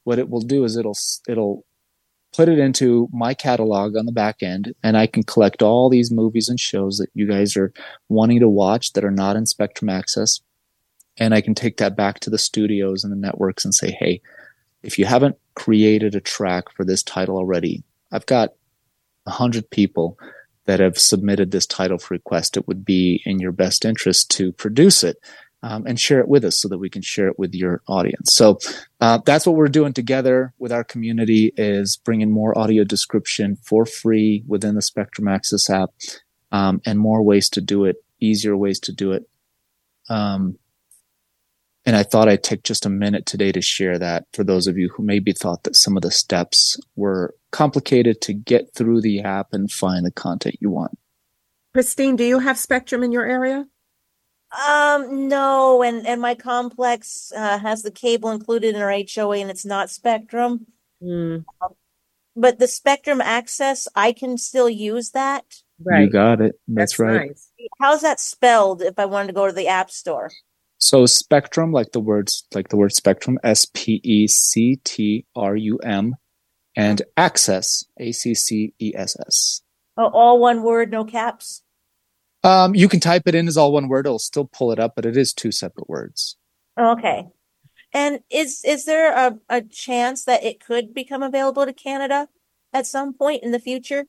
what it will do is it'll it'll put it into my catalog on the back end, and I can collect all these movies and shows that you guys are wanting to watch that are not in Spectrum Access. And I can take that back to the studios and the networks and say, hey, if you haven't created a track for this title already, I've got a hundred people that have submitted this title for request. It would be in your best interest to produce it um, and share it with us so that we can share it with your audience. So uh, that's what we're doing together with our community, is bringing more audio description for free within the Spectrum Access app, um, and more ways to do it, easier ways to do it. Um, And I thought I'd take just a minute today to share that for those of you who maybe thought that some of the steps were complicated to get through the app and find the content you want.
Christine, do you have Spectrum in your area?
Um, no, and, and my complex uh, has the cable included in our H O A, and it's not Spectrum.
Mm.
Um, but the Spectrum Access, I can still use that.
Right. You got it. That's, That's right.
Nice. How's that spelled if I wanted to go to the App Store?
So Spectrum, like the words, like the word Spectrum, S P E C T R U M, and Access, A C C E S S.
Oh, all one word, no caps?
Um, you can type it in as all one word. It'll still pull it up, but it is two separate words.
Okay. And is is there a, a chance that it could become available to Canada at some point in the future?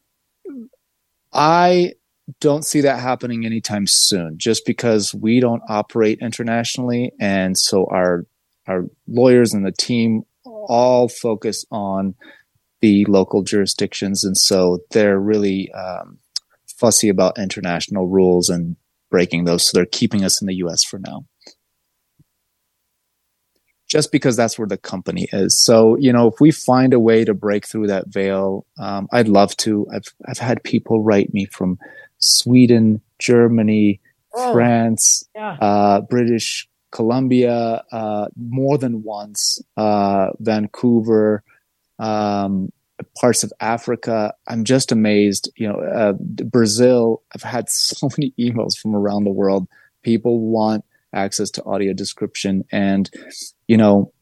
I don't see that happening anytime soon, just because we don't operate internationally. And so our, our lawyers and the team all focus on the local jurisdictions. And so they're really um, fussy about international rules and breaking those. So they're keeping us in the U S for now, just because that's where the company is. So, you know, if we find a way to break through that veil, um, I'd love to. I've, I've had people write me from Sweden, Germany, oh, France, yeah. uh, British Columbia, uh, more than once, uh, Vancouver, um, parts of Africa. I'm just amazed. You know, uh, Brazil, I've had so many emails from around the world. People want access to audio description. And, you know,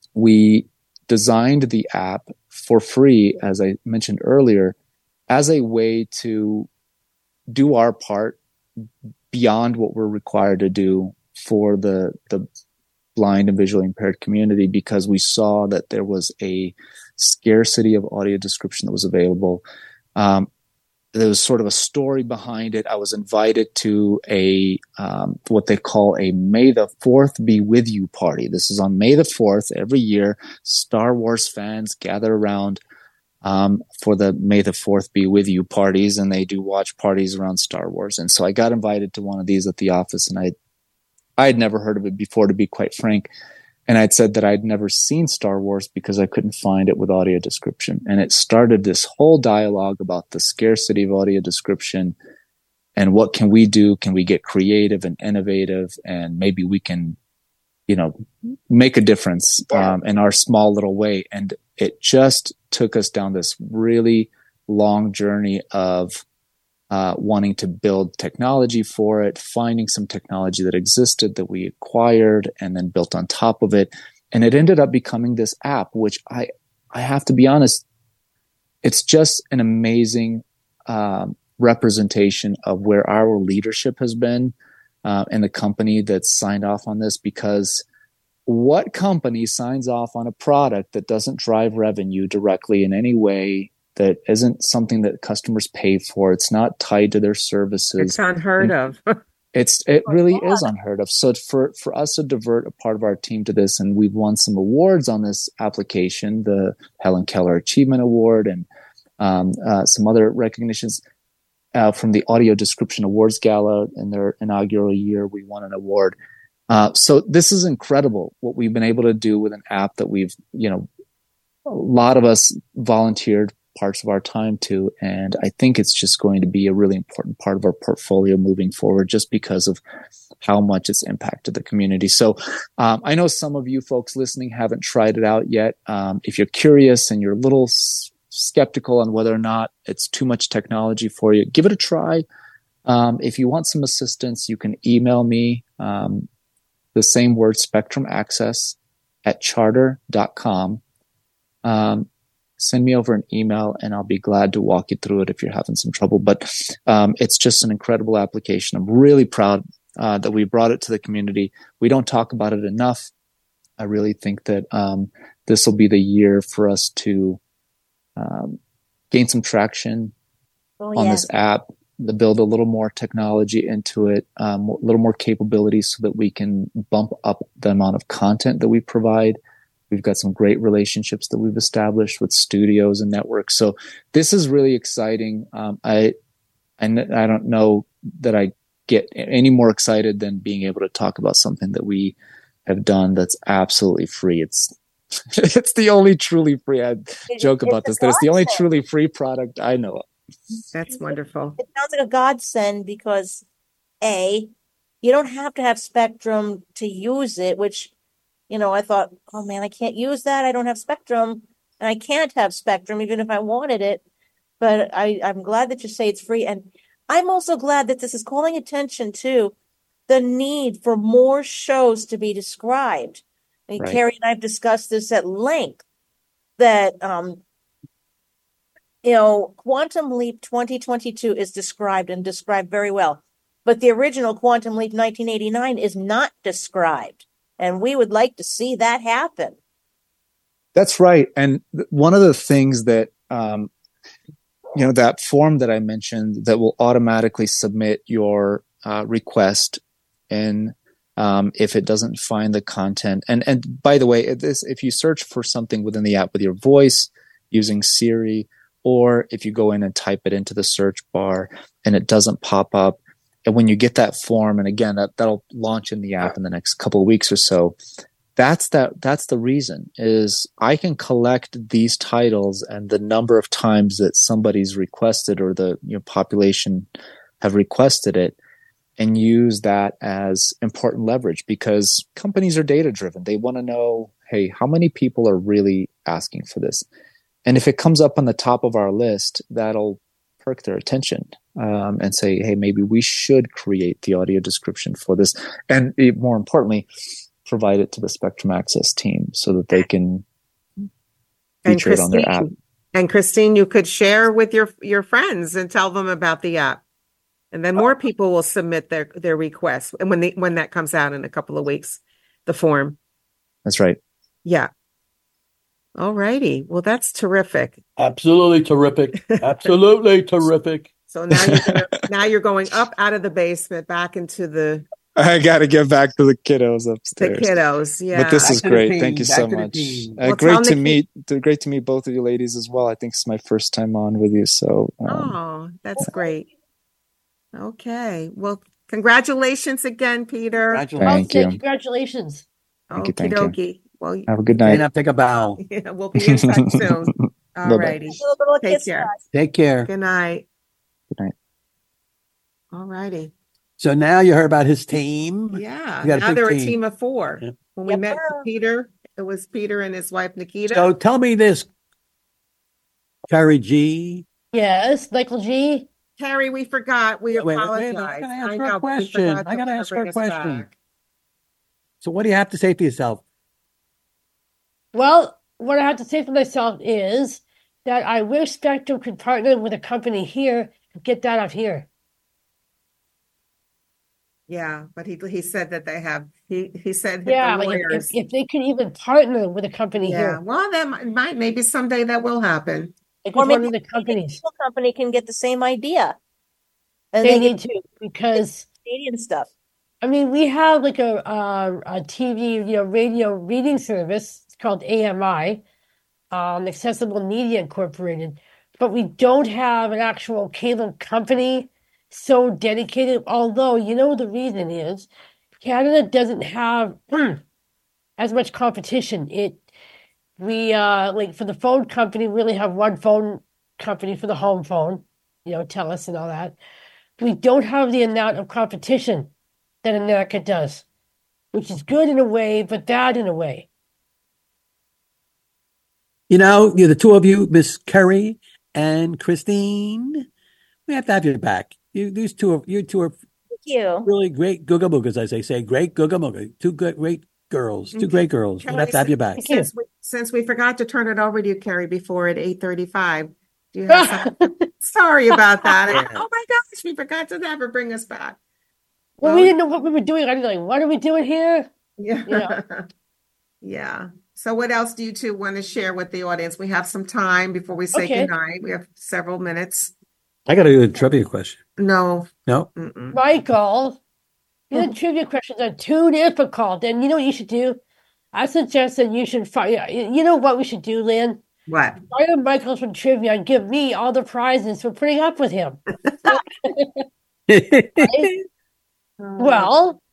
we designed the app for free, as I mentioned earlier, as a way to do our part beyond what we're required to do for the the blind and visually impaired community, because we saw that there was a scarcity of audio description that was available. Um, there was sort of a story behind it. I was invited to a um, what they call a May the fourth Be With You party. This is on May the fourth. Every year, Star Wars fans gather around Um, for the May the fourth Be With You parties, and they do watch parties around Star Wars. And so I got invited to one of these at the office, and I I had never heard of it before, to be quite frank. And I'd said that I'd never seen Star Wars because I couldn't find it with audio description. And it started this whole dialogue about the scarcity of audio description and what can we do? Can we get creative and innovative? And maybe we can, you know, make a difference um, in our small little way. And it just took us down this really long journey of uh, wanting to build technology for it, finding some technology that existed that we acquired and then built on top of it. And it ended up becoming this app, which I, I have to be honest, it's just an amazing um, representation of where our leadership has been uh, and the company that's signed off on this, because what company signs off on a product that doesn't drive revenue directly in any way, that isn't something that customers pay for? It's not tied to their services.
It's unheard
and
of.
it's it really is unheard of. So for for us to divert a part of our team to this, and we've won some awards on this application, the Helen Keller Achievement Award, and um, uh, some other recognitions uh, from the Audio Description Awards Gala in their inaugural year. We won an award. Uh, so this is incredible what we've been able to do with an app that we've, you know, a lot of us volunteered parts of our time to. And I think it's just going to be a really important part of our portfolio moving forward, just because of how much it's impacted the community. So um, I know some of you folks listening haven't tried it out yet. Um, if you're curious and you're a little s- skeptical on whether or not it's too much technology for you, give it a try. Um, if you want some assistance, you can email me. Um, the same word, Spectrum Access at charter dot com. um, send me over an email and I'll be glad to walk you through it if you're having some trouble. But um, it's just an incredible application. I'm really proud uh, that we brought it to the community. We don't talk about it enough. I really think that um, this will be the year for us to um, gain some traction
Oh,
on
yes.
this app, to build a little more technology into it, um, a little more capabilities so that we can bump up the amount of content that we provide. We've got some great relationships that we've established with studios and networks. So this is really exciting. Um, I, I, I don't know that I get any more excited than being able to talk about something that we have done that's absolutely free. It's it's the only truly free. I joke about this, that it's the only truly free product I know of.
That's wonderful.
It sounds like a godsend because, A, you don't have to have Spectrum to use it, which, you know, I thought, oh man, I can't use that. I don't have Spectrum, and I can't have Spectrum even if I wanted it. But I, I'm glad that you say it's free. And I'm also glad that this is calling attention to the need for more shows to be described. I mean,
Right.
Carrie and I have discussed this at length, that, um, you know, Quantum Leap twenty twenty-two is described and described very well. But the original Quantum Leap nineteen eighty-nine is not described. And we would like to see that happen.
That's right. And th- one of the things that, um, you know, that form that I mentioned that will automatically submit your uh, request, and um, if it doesn't find the content, and and by the way, if this if you search for something within the app with your voice using Siri, or if you go in and type it into the search bar and it doesn't pop up, and when you get that form, and again that that'll launch in the app in the next couple of weeks or so. That's that. That's the reason is I can collect these titles and the number of times that somebody's requested or the you know, population have requested it, and use that as important leverage because companies are data driven. They want to know, hey, how many people are really asking for this? And if it comes up on the top of our list, that'll perk their attention um, and say, hey, maybe we should create the audio description for this. And it, more importantly, provide it to the Spectrum Access team so that they can
And
feature it on their app.
Christine, and Christine, you could share with your your friends and tell them about the app, and then more people will submit their their requests. And when they when that comes out in a couple of weeks, the form.
That's right.
Yeah. All righty. Well, that's terrific.
Absolutely terrific. Absolutely terrific.
So now you're gonna, now you're going up out of the basement back into the
I got to get back to the kiddos
the
upstairs.
kiddos. Yeah.
But this
Back
is
to the
great.
team,
Thank you
back
so
to the
much.
team.
Uh,
Well,
great
tell
to
Nikki-
meet. to- Great to meet both of you ladies as well. I think it's my first time on with you. So um,
Oh, that's great. Okay. Well, congratulations again, Peter.
Thank
Well
you.
said. Congratulations.
Thank you, thank you.
Okie-dokie. Well,
have a good night.
And I'll take a bow.
yeah, we'll be in touch soon. All
Bye-bye.
righty. Take care.
Take care.
Good night.
Good night.
All righty.
So now you heard about his team.
Yeah.
We got a
Now
big
they're a
team.
team of four. When we met Peter, it was Peter and his wife Nikita.
So tell me this, Carrie G.
Yes, Michael G.
Carrie, we forgot. We
Wait, wait,
apologize.
wait, I gotta ask
I
her
know,
a
but we
question.
forgot
I
to
gotta ask her a
bring us
question.
back.
So what do you have to say for yourself?
Well, what I have to say for myself is that I wish Spectrum could partner with a company here to get that out here.
Yeah, but he he said that they have. He he said
Yeah,
the
like if,
lawyers.
if, if they could even partner with a company
yeah,
here,
well, that might, might maybe someday that will happen.
like
Or
with one
maybe
of the companies.
the company can get the same idea. And
They
they
need
get
to because
Canadian stuff.
I mean we have like a a, a T V, you know, radio reading service. It's called A M I, um, Accessible Media Incorporated, but we don't have an actual cable company so dedicated. Although you know the reason is Canada doesn't have as much competition. It we uh like for the phone company, we really have one phone company for the home phone, you know, TELUS and all that. We don't have the amount of competition that America does, which is good in a way, but bad in a way.
You know, you're the two of you, Miss Kerry and Christine. We have to have you back. You, these two are you two are
Thank you.
really great googa as I say. Say great googa Two good, great girls. Two great girls. We'll have to have you back.
Since we, since we forgot to turn it over to you, Carrie, before at eight thirty-five, do you have something? Sorry about that.
Yeah.
Oh my gosh, we forgot to have her bring us back.
Well, we didn't know what we were doing. I was like, what are we doing here?
Yeah.
You know.
Yeah. So what else do you two want to share with the audience? We have some time before we say
Okay.
goodnight. We have several minutes.
I got a good trivia question.
No.
No?
Mm-mm.
Michael, your trivia questions are too difficult. And you know what you should do? I suggest that you should fire. You know what we should do, Lynn?
What?
Fire Michael from trivia and give me all the prizes for putting up with him. Right? Well,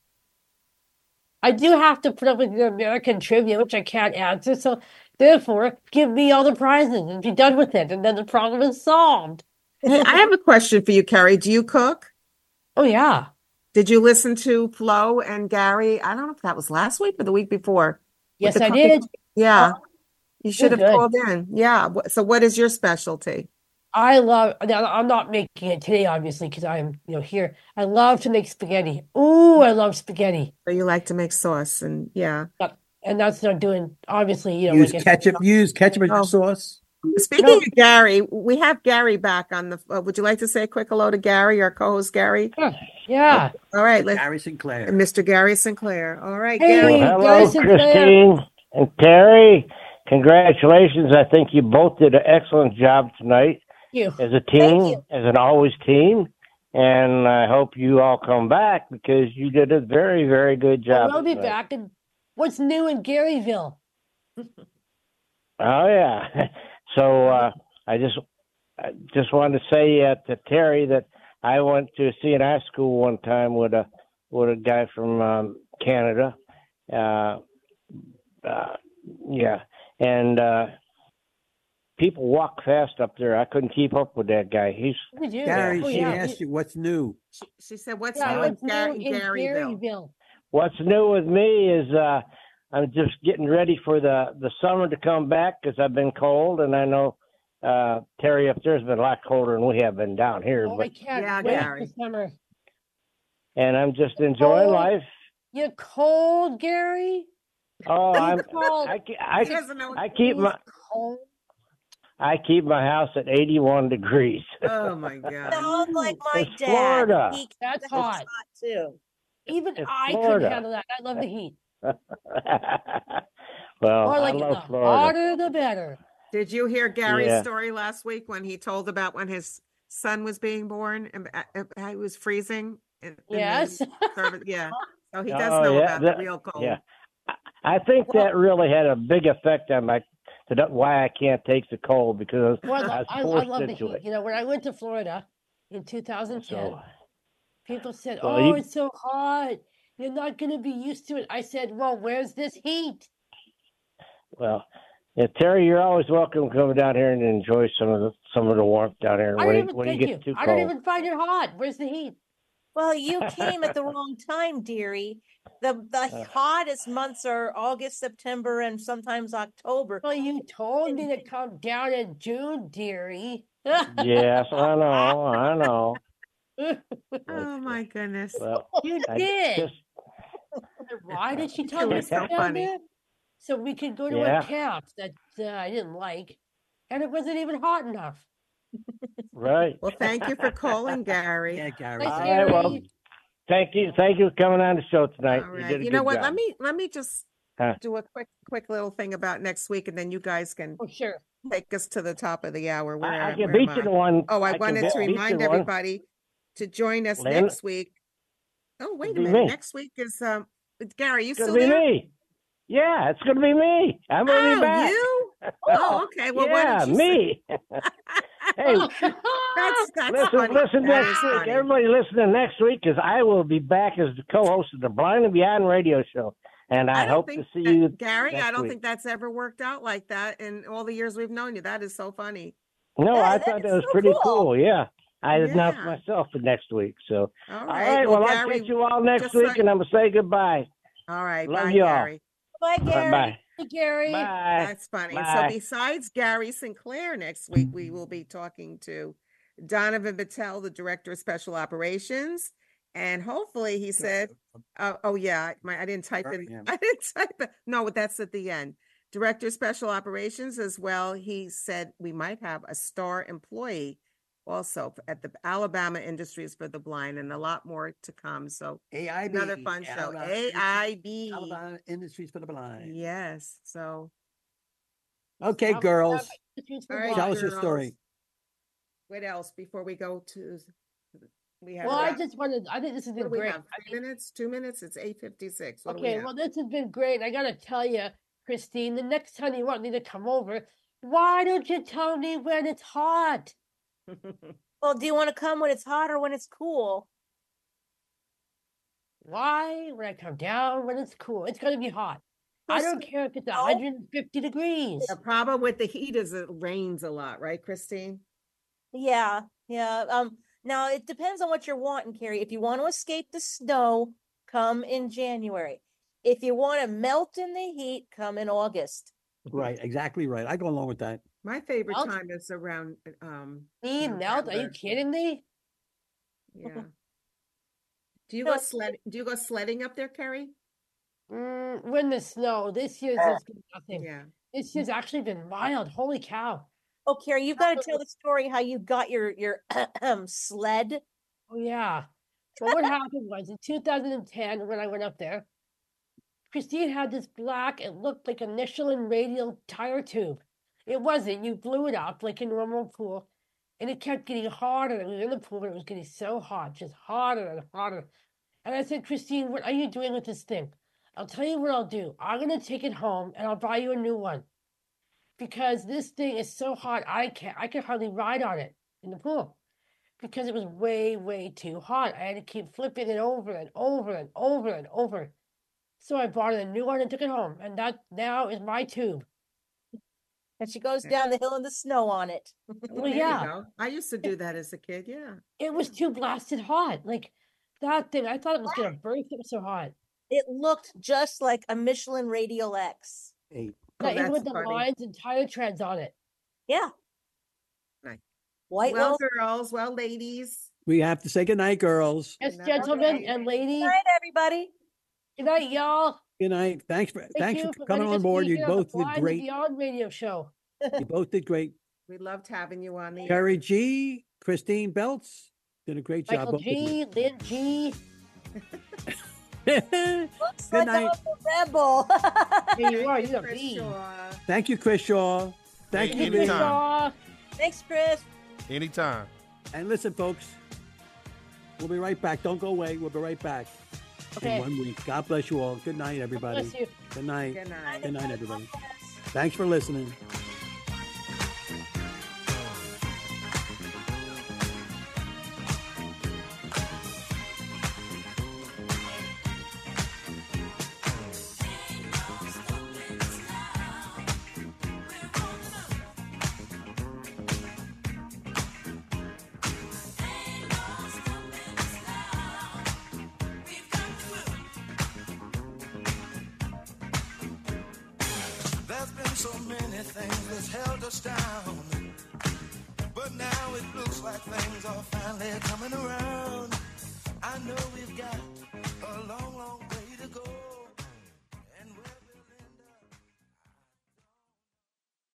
I do have to put up with your American trivia, which I can't answer. So, therefore, give me all the prizes and be done with it. And then the problem is solved.
Hey, I have a question for you, Carrie. Do you cook?
Oh, yeah.
Did you listen to Flo and Gary? I don't know if that was last week or the week before. with
Yes,
the
I
cooking-
did.
Yeah. You should have
good.
called in. Yeah. Wh- So what is your specialty?
I love, now, I'm not making it today, obviously, because I'm, you know, here. I love to make spaghetti. Ooh, I love spaghetti.
So you like to make sauce and yeah.
And that's what I'm doing, obviously, you know.
Use
like I-
ketchup. Use ketchup in
Oh.
your sauce.
Speaking
No.
of Gary, we have Gary back on the. Uh, would you like to say a quick hello to Gary, our co-host Gary?
Yeah.
All right, let's.
Gary Sinclair.
Mister Gary Sinclair. All right,
Hey,
Gary.
Gary
Hello,
Sinclair.
Christine and Terry. Congratulations. I think you both did an excellent job tonight
You.
as a team, as an always team. And I hope you all come back because you did a very, very good job.
I'll be
tonight.
back. And what's new in Garyville?
Oh, yeah. So uh, I just I just wanted to say uh, to Terry that I went to C N I school one time with a with a guy from um, Canada. Uh, uh, yeah, and uh, people walk fast up there. I couldn't keep up with that guy. He's
We do.
Gary,
Oh,
she
yeah.
asked you what's new.
She, she said, "What's
Yeah,
new
what's
in, Gar-
new in
Garyville?"
Garyville?
What's new with me is uh, I'm just getting ready for the, the summer to come back because I've been cold, and I know uh, Terry up there's been a lot colder than we have been down here.
Oh, I
But
can't
Yeah,
wait
Gary.
for summer.
and I'm just enjoying
Oh.
life.
You're cold, Gary?
Oh, I'm
cold.
I, ke-
He
I,
doesn't know.
I keep my
Cold.
I keep my house at eighty-one degrees.
Oh my God.
Sounds like my
It's
dad.
Florida.
He,
That's
that's
hot.
too.
Even
It's
I
Florida.
couldn't handle that. I love the heat.
Well,
More like
I
it,
love
the
Florida.
hotter, the better.
Did you hear Gary's
Yeah.
story last week when he told about when his son was being born and uh, uh, how he was freezing? in- in the
Yes.
service? Yeah. So he does
Oh,
know
yeah,
about
that-
the real cold.
Yeah, I- I think that really had a big effect on my to that- why I can't take the cold because
Well,
I was
I, I
forced
love the
into
heat.
it.
You know, when I went to Florida in two thousand ten,
So,
people said,
Well,
"Oh,
you-
it's so hot. You're not going to be used to it." I said, "Well, where's this heat?"
well, yeah, Terry, you're always welcome coming down here and enjoy some of the some of the warmth down here
I
when
don't
it,
even
when you
thank
get
you.
too
I
cold.
don't even find it hot. Where's the heat?
Well, you came at the wrong time, dearie. The the
Uh.
hottest months are August, September, and sometimes October.
Well, you told me to come down in June, dearie.
Yes, I know, I know.
Oh my goodness.
Well,
You
I
did.
just
Why did she tell
It
me
was
to come
so
down
funny.
there? So we could go to
Yeah.
a camp that uh, I didn't like, and it wasn't even hot enough.
right.
Well, thank you for calling, Gary.
Yeah, Gary.
Thanks,
All
Gary.
right, well, thank you, thank you for coming on the show tonight.
All
You
right.
did a
You know
good
what?
job.
Let me let me just
Huh.
do a quick quick little thing about next week, and then you guys can
Oh, sure.
take us to the top of the hour. Where,
I, I can
where
beat
am
you
I?
to one.
Oh, I,
can
wanted
beat-
to
beat you
remind
to one.
everybody to join us
Lynn?
next week. Oh, wait a
Be
minute.
me.
Next week is um Gary, you
It's
still
gonna be
there?
me. Yeah, it's gonna be me. I'm gonna
Oh,
be back.
you? Oh, okay. Well, why
yeah,
didn't you say-
me. Hey,
That's that's
listen,
funny.
listen
That
next
is
week.
funny.
Everybody listening next week because I will be back as the co-host of the Blind and Beyond radio show, and I,
I don't
hope to
think
see
that-
you,
Gary. I
next
don't
week.
think that's ever worked out like that in all the years we've known you. That is so funny.
No,
Yeah,
I
that
thought
is
that was
so
pretty
cool.
cool. Yeah, I announced
Yeah.
myself for next week. So,
All
all
right.
right. Well, I'll
Gary,
catch you all next
just
week,
so-
and I'm gonna say goodbye.
all right.
Love
Bye,
y'all.
Gary.
Bye,
Bye
Gary.
bye.
Hey, Gary.
Bye.
That's funny.
Bye.
So besides Gary Sinclair next week, we will be talking to Donovan Battelle, the Director of Special Operations. And hopefully he said, uh, oh yeah, my, I didn't type it.
Yeah.
I didn't type it. No, that's at the end. Director of Special Operations as well. He said we might have a star employee also at the Alabama Industries for the Blind, and a lot more to come. So
A I B,
another fun show.
Alabama
A I B.
Alabama Industries for the Blind.
Yes. So.
Okay, girls.
All right,
Tell us your
girls.
story.
What else before we go to? We have.
Well, I
about-
just wanted, I think this has
what
been
do we
great.
have? Three minutes? Two minutes? It's eight fifty-six. What do we
Okay,
have?
well, this has been great. I got to tell you, Christine, the next time you want me to come over, why don't you tell me when it's hot?
Well, do you want to come when it's hot or when it's cool?
Why? When I come down, when it's cool. It's going to be hot. I don't care if it's one hundred fifty degrees.
The problem with the heat is it rains a lot, right, Christine?
Yeah, yeah. Um, now it depends on what you're wanting, Carrie. If you want to escape the snow, come in January. If you want to melt in the heat, come in August.
Right, exactly right. I go along with that.
My favorite
Melt?
time is around um
Me melt? Are you
November.
kidding me?
Yeah. Do you
No.
go sled do you go sledding up there, Carrie?
Mm, when the snow. This year's has been nothing.
Yeah.
This year's actually been mild. Holy cow.
Oh, Carrie, you've got to tell the story how you got your your sled.
Oh, yeah. Well, what happened was in two thousand ten, when I went up there, Christine had this black, it looked like a Michelin radial tire tube. It wasn't. You blew it up like a normal pool, and it kept getting hotter. And we were in the pool, and it was getting so hot, just hotter and hotter. And I said, Christine, what are you doing with this thing? I'll tell you what I'll do. I'm going to take it home, and I'll buy you a new one. Because this thing is so hot, I can't, I could hardly ride on it in the pool. Because it was way, way too hot. I had to keep flipping it over and over and over and over. So I bought a new one and took it home. And that now is my tube.
And she goes down the hill in the snow on it.
Well,
There you
yeah.
go. I used to do that as a kid, yeah.
It was too blasted hot. Like that thing, I thought it was going to burst. It was so hot.
It looked just like a Michelin Radial X.
Eight.
Yeah,
Oh,
even
that's
with the
funny.
lines and tire treads on it.
Yeah.
Right.
White
Well,
wolf.
girls, well, ladies.
We have to say goodnight, girls.
Yes,
Good night.
gentlemen and ladies.
Good night, everybody.
Good night, y'all.
Good night. Thanks for
Thank
thanks
you
for coming
letting
on
us
board.
be
You
here on the
both did
Blind and
great.
Beyond radio show.
You both did great.
We loved having you on the air.
Carrie G, Christine Belts did a great job.
Michael
both of you.
G, Lynn G.
Looks
Good
like
night.
I'm a rebel.
Here you are. You're a
Chris
bee.
Shaw.
Thank you, Chris Shaw. Thank
Hey,
you, Lee.
anytime.
Aw.
Thanks, Chris.
Anytime.
And listen, folks, we'll be right back. Don't go away. We'll be right back
Okay.
in one week. God bless you all. Good night, everybody.
Bless you.
Good night.
Good night.
Good night, everybody. Thanks for listening.
There's been so many things that's held us down, but now it looks like things are finally coming around.